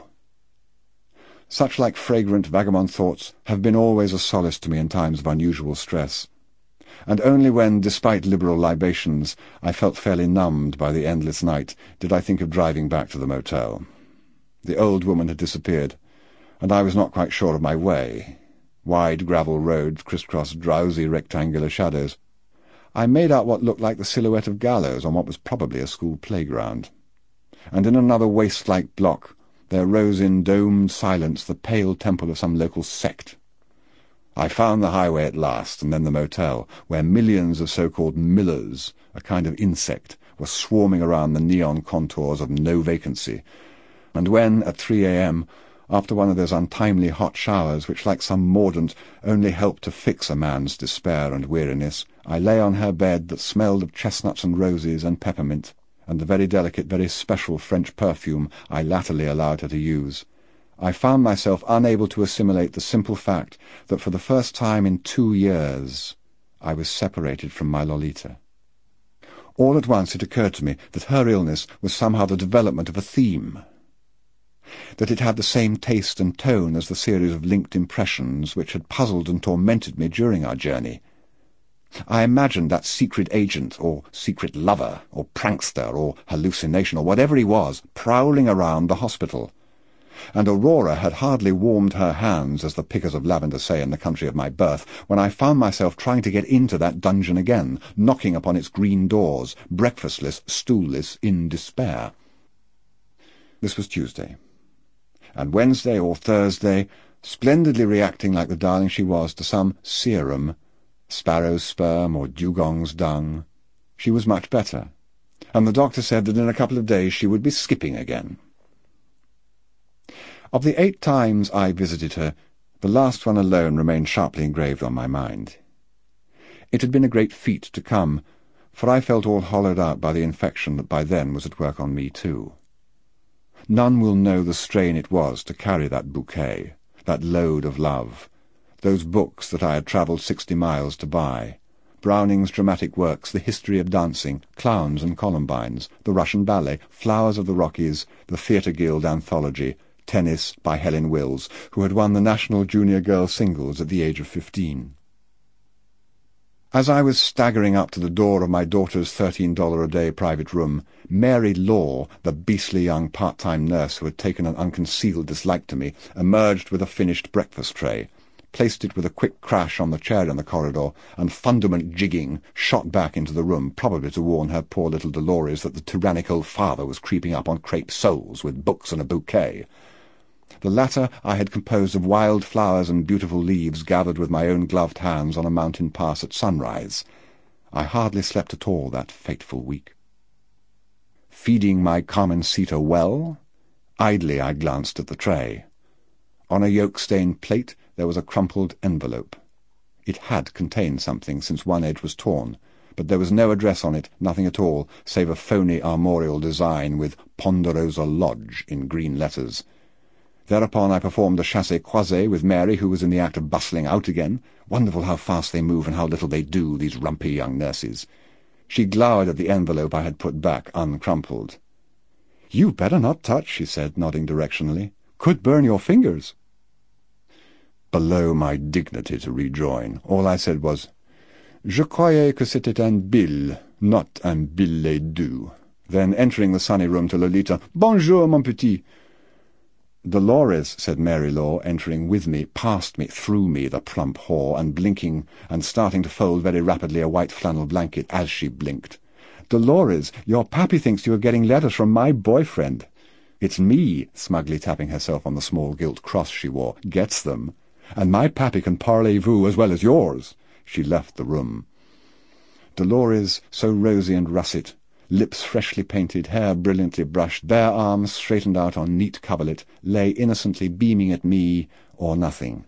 Such like fragrant vagabond thoughts have been always a solace to me in times of unusual stress, and only when, despite liberal libations, I felt fairly numbed by the endless night, did I think of driving back to the motel. The old woman had disappeared, and I was not quite sure of my way. Wide gravel roads crisscrossed drowsy rectangular shadows. I made out what looked like the silhouette of gallows on what was probably a school playground. And in another waste-like block there rose in domed silence the pale temple of some local sect. I found the highway at last, and then the motel, where millions of so-called millers, a kind of insect, were swarming around the neon contours of no vacancy, and when, at three a m, after one of those untimely hot showers which, like some mordant, only help to fix a man's despair and weariness, I lay on her bed that smelled of chestnuts and roses and peppermint, and the very delicate, very special French perfume I latterly allowed her to use, I found myself unable to assimilate the simple fact that for the first time in two years I was separated from my Lolita. All at once it occurred to me that her illness was somehow the development of a theme, that it had the same taste and tone as the series of linked impressions which had puzzled and tormented me during our journey. I imagined that secret agent, or secret lover, or prankster, or hallucination, or whatever he was, prowling around the hospital. And Aurora had hardly warmed her hands, as the pickers of lavender say in the country of my birth, when I found myself trying to get into that dungeon again, knocking upon its green doors, breakfastless, stoolless, in despair. This was Tuesday. And Wednesday or Thursday, splendidly reacting like the darling she was to some serum, sparrow's sperm or dugong's dung, she was much better, and the doctor said that in a couple of days she would be skipping again. Of the eight times I visited her, the last one alone remained sharply engraved on my mind. It had been a great feat to come, for I felt all hollowed out by the infection that by then was at work on me too. None will know the strain it was to carry that bouquet, that load of love, those books that I had travelled sixty miles to buy, Browning's dramatic works, The History of Dancing, Clowns and Columbines, The Russian Ballet, Flowers of the Rockies, the Theatre Guild Anthology, Tennis by Helen Wills, who had won the National Junior Girl Singles at the age of fifteen. As I was staggering up to the door of my daughter's thirteen dollar a day private room, Mary Law, the beastly young part-time nurse who had taken an unconcealed dislike to me, emerged with a finished breakfast tray, placed it with a quick crash on the chair in the corridor, and, fundament jigging, shot back into the room, probably to warn her poor little Dolores that the tyrannical father was creeping up on crepe soles with books and a bouquet. The latter I had composed of wild flowers and beautiful leaves gathered with my own gloved hands on a mountain pass at sunrise. I hardly slept at all that fateful week. Feeding my Carmencita well, idly I glanced at the tray. On a yolk-stained plate there was a crumpled envelope. It had contained something, since one edge was torn, but there was no address on it, nothing at all, save a phony armorial design with Ponderosa Lodge in green letters. Thereupon I performed a chassé-croisé with Mary, who was in the act of bustling out again. Wonderful how fast they move and how little they do, these rumpy young nurses. She glowered at the envelope I had put back, uncrumpled. "You better not touch," she said, nodding directionally. "Could burn your fingers." Below my dignity to rejoin, all I said was, "Je croyais que c'était un bill, not un billet doux." Then, entering the sunny room to Lolita, "Bonjour, mon petit." "Dolores," said Mary Law, entering with me, past me, through me, the plump whore, and blinking, and starting to fold very rapidly a white flannel blanket as she blinked. "Dolores, your pappy thinks you are getting letters from my boyfriend." "It's me," smugly tapping herself on the small gilt cross she wore, "gets them. And my pappy can parlez-vous as well as yours." She left the room. Dolores, so rosy and russet, lips freshly painted, hair brilliantly brushed, bare arms straightened out on neat coverlet, lay innocently beaming at me or nothing.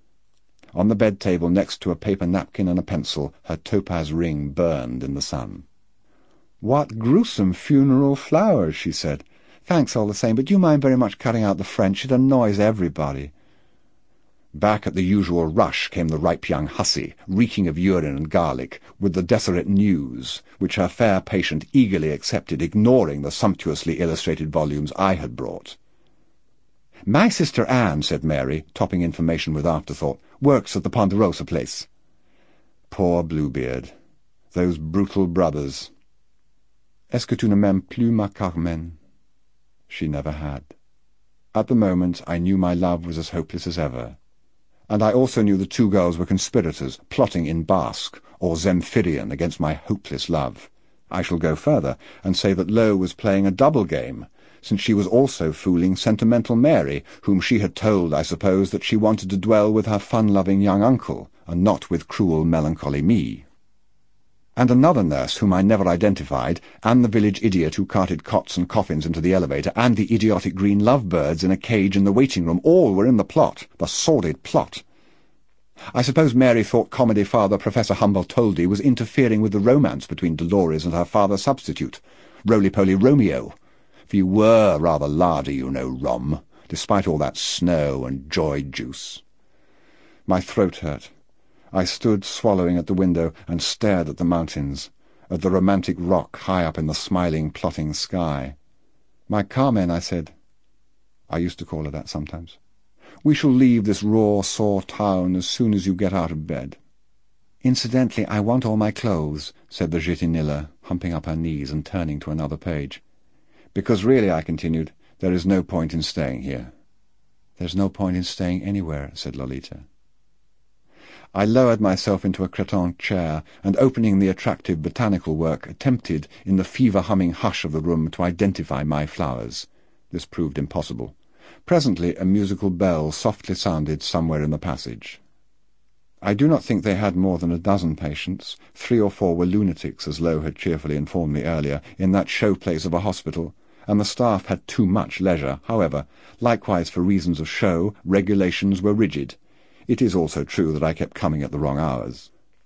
On the bed-table next to a paper napkin and a pencil, her topaz ring burned in the sun. "What gruesome funeral flowers," she said. "Thanks all the same, but do you mind very much cutting out the French? It annoys everybody." Back at the usual rush came the ripe young hussy, reeking of urine and garlic, with the desolate news, which her fair patient eagerly accepted, ignoring the sumptuously illustrated volumes I had brought. "My sister Anne," said Mary, topping information with afterthought, "works at the Ponderosa place." Poor Bluebeard. Those brutal brothers. "Est-ce que tu ne m'aimes plus, ma Carmen?" She never had. At the moment I knew my love was as hopeless as ever. And I also knew the two girls were conspirators, plotting in Basque or Zemphirian against my hopeless love. I shall go further, and say that Lo was playing a double game, since she was also fooling sentimental Mary, whom she had told, I suppose, that she wanted to dwell with her fun-loving young uncle, and not with cruel, melancholy me. And another nurse whom I never identified, and the village idiot who carted cots and coffins into the elevator, and the idiotic green lovebirds in a cage in the waiting-room, all were in the plot, the sordid plot. I suppose Mary thought comedy father Professor Humboldt-Toldy was interfering with the romance between Dolores and her father substitute, roly-poly Romeo, for you were rather lardy, you know, Rom, despite all that snow and joy juice. My throat hurt. I stood swallowing at the window and stared at the mountains, at the romantic rock high up in the smiling, plotting sky. "My Carmen," I said. I used to call her that sometimes. "We shall leave this raw, sore town as soon as you get out of bed." "Incidentally, I want all my clothes," said the Gitinilla, humping up her knees and turning to another page. "Because really," I continued, "there is no point in staying here." "There's no point in staying anywhere," said Lolita. I lowered myself into a cretonne chair, and opening the attractive botanical work, attempted, in the fever-humming hush of the room, to identify my flowers. This proved impossible. Presently a musical bell softly sounded somewhere in the passage. I do not think they had more than a dozen patients. Three or four were lunatics, as Lo had cheerfully informed me earlier, in that show-place of a hospital, and the staff had too much leisure. However, likewise for reasons of show, regulations were rigid. It is also true that I kept coming at the wrong hours.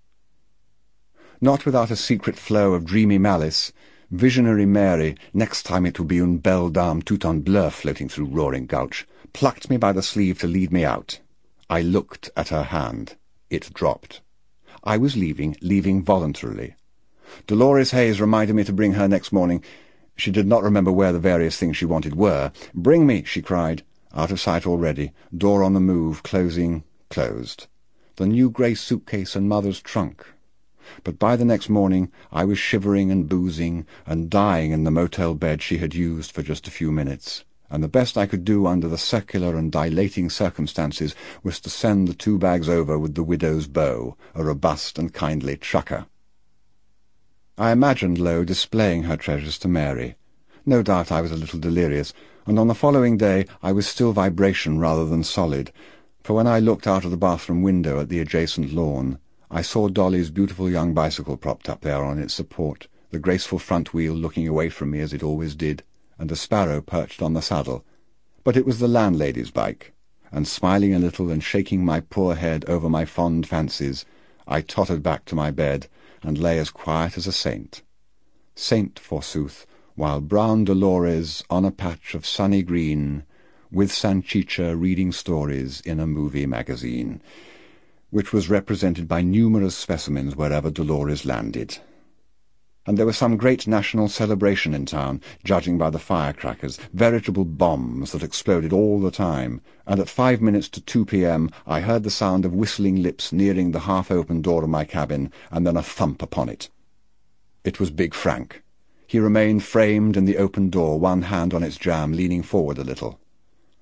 Not without a secret flow of dreamy malice, visionary Mary, next time it will be une belle dame tout en bleu floating through Roaring Gulch, plucked me by the sleeve to lead me out. I looked at her hand. It dropped. I was leaving, leaving voluntarily. Dolores Hayes reminded me to bring her next morning. She did not remember where the various things she wanted were. "Bring me," she cried. Out of sight already, door on the move, closing, closed. The new grey suitcase and mother's trunk. But by the next morning I was shivering and boozing and dying in the motel bed she had used for just a few minutes, and the best I could do under the circular and dilating circumstances was to send the two bags over with the widow's beau, a robust and kindly trucker. I imagined Lo displaying her treasures to Mary. No doubt I was a little delirious, and on the following day I was still vibration rather than solid, for when I looked out of the bathroom window at the adjacent lawn, I saw Dolly's beautiful young bicycle propped up there on its support, the graceful front wheel looking away from me as it always did, and a sparrow perched on the saddle. But it was the landlady's bike, and smiling a little and shaking my poor head over my fond fancies, I tottered back to my bed and lay as quiet as a saint. Saint, forsooth, while brown Dolores, on a patch of sunny green, with Sanchicha reading stories in a movie magazine, which was represented by numerous specimens wherever Dolores landed. And there was some great national celebration in town, judging by the firecrackers, veritable bombs that exploded all the time, and at five minutes to two p.m. I heard the sound of whistling lips nearing the half-open door of my cabin, and then a thump upon it. It was Big Frank. He remained framed in the open door, one hand on its jamb, leaning forward a little.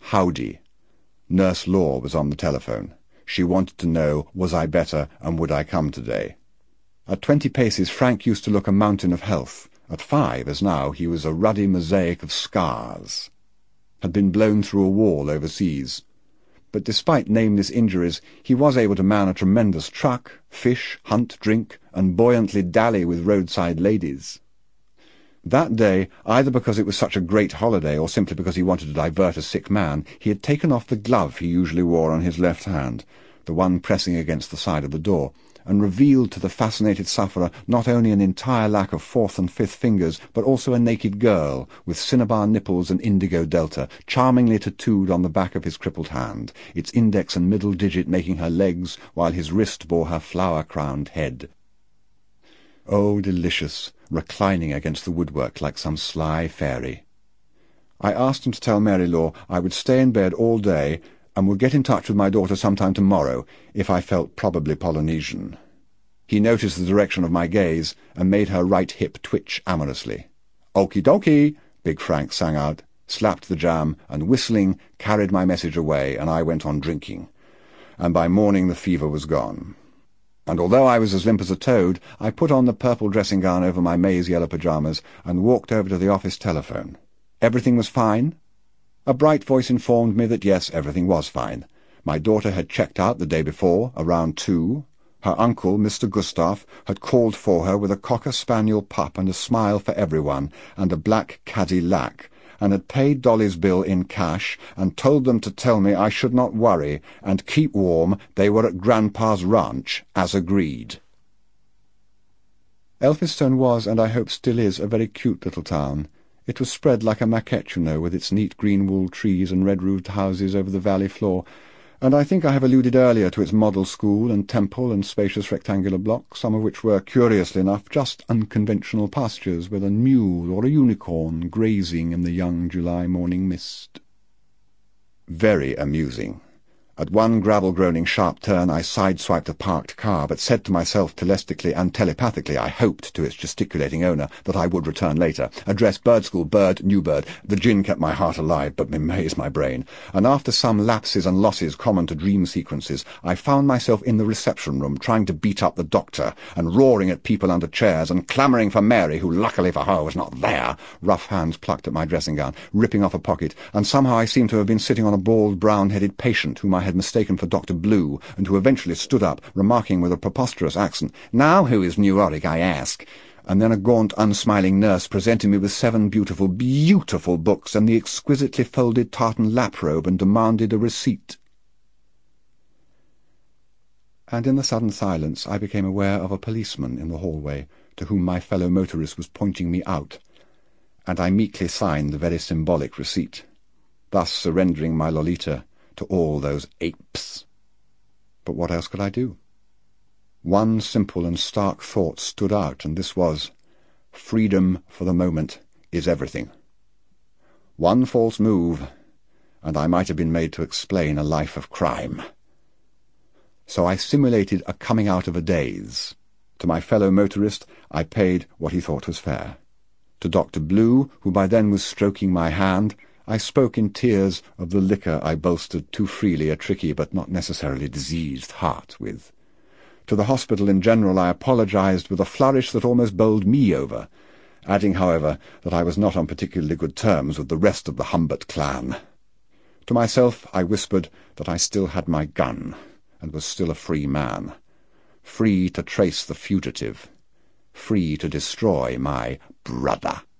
Howdy. Nurse Law was on the telephone. She wanted to know, was I better and would I come today? At twenty paces Frank used to look a mountain of health. At five, as now, he was a ruddy mosaic of scars. Had been blown through a wall overseas. But despite nameless injuries, he was able to man a tremendous truck, fish, hunt, drink, and buoyantly dally with roadside ladies. That day, either because it was such a great holiday or simply because he wanted to divert a sick man, he had taken off the glove he usually wore on his left hand, the one pressing against the side of the door, and revealed to the fascinated sufferer not only an entire lack of fourth and fifth fingers, but also a naked girl, with cinnabar nipples and indigo delta, charmingly tattooed on the back of his crippled hand, its index and middle digit making her legs, while his wrist bore her flower-crowned head. Oh, delicious, reclining against the woodwork like some sly fairy. I asked him to tell Mary Law I would stay in bed all day, and would get in touch with my daughter sometime tomorrow, if I felt probably Polynesian. He noticed the direction of my gaze, and made her right hip twitch amorously. "Okie dokie," Big Frank sang out, slapped the jam, and whistling, carried my message away, and I went on drinking. And by morning the fever was gone. And although I was as limp as a toad, I put on the purple dressing-gown over my maize-yellow pyjamas, and walked over to the office telephone. Everything was fine? A bright voice informed me that yes, everything was fine. My daughter had checked out the day before, around two. Her uncle, Mister Gustav, had called for her with a cocker-spaniel pup and a smile for everyone, and a black Cadillac, and had paid Dolly's bill in cash, and told them to tell me I should not worry, and keep warm. They were at Grandpa's ranch, as agreed. Elphinstone was, and I hope still is, a very cute little town. It was spread like a maquette, you know, with its neat green wool trees and red-roofed houses over the valley floor, and I think I have alluded earlier to its model school and temple and spacious rectangular blocks, some of which were, curiously enough, just unconventional pastures with a mule or a unicorn grazing in the young July morning mist. Very amusing. At one gravel-groaning sharp turn I sideswiped a parked car, but said to myself telestically and telepathically, I hoped, to its gesticulating owner, that I would return later. Address Bird School, Bird, Newbird. The gin kept my heart alive, but amazed my brain. And after some lapses and losses common to dream sequences, I found myself in the reception room, trying to beat up the doctor, and roaring at people under chairs, and clamouring for Mary, who luckily for her was not there. Rough hands plucked at my dressing-gown, ripping off a pocket, and somehow I seemed to have been sitting on a bald, brown-headed patient whom I had mistaken for Doctor Blue, and who eventually stood up, remarking with a preposterous accent, "Now who is New Oric, I ask?" And then a gaunt, unsmiling nurse presented me with seven beautiful, beautiful books and the exquisitely folded tartan lap-robe, and demanded a receipt. And in the sudden silence I became aware of a policeman in the hallway, to whom my fellow motorist was pointing me out, and I meekly signed the very symbolic receipt, thus surrendering my Lolita to all those apes. But what else could I do? One simple and stark thought stood out, and this was, freedom for the moment is everything. One false move, and I might have been made to explain a life of crime. So I simulated a coming out of a daze. To my fellow motorist I paid what he thought was fair. To Doctor Blue, who by then was stroking my hand, I spoke in tears of the liquor I bolstered too freely a tricky but not necessarily diseased heart with. To the hospital in general I apologized with a flourish that almost bowled me over, adding, however, that I was not on particularly good terms with the rest of the Humbert clan. To myself I whispered that I still had my gun, and was still a free man, free to trace the fugitive, free to destroy my brother.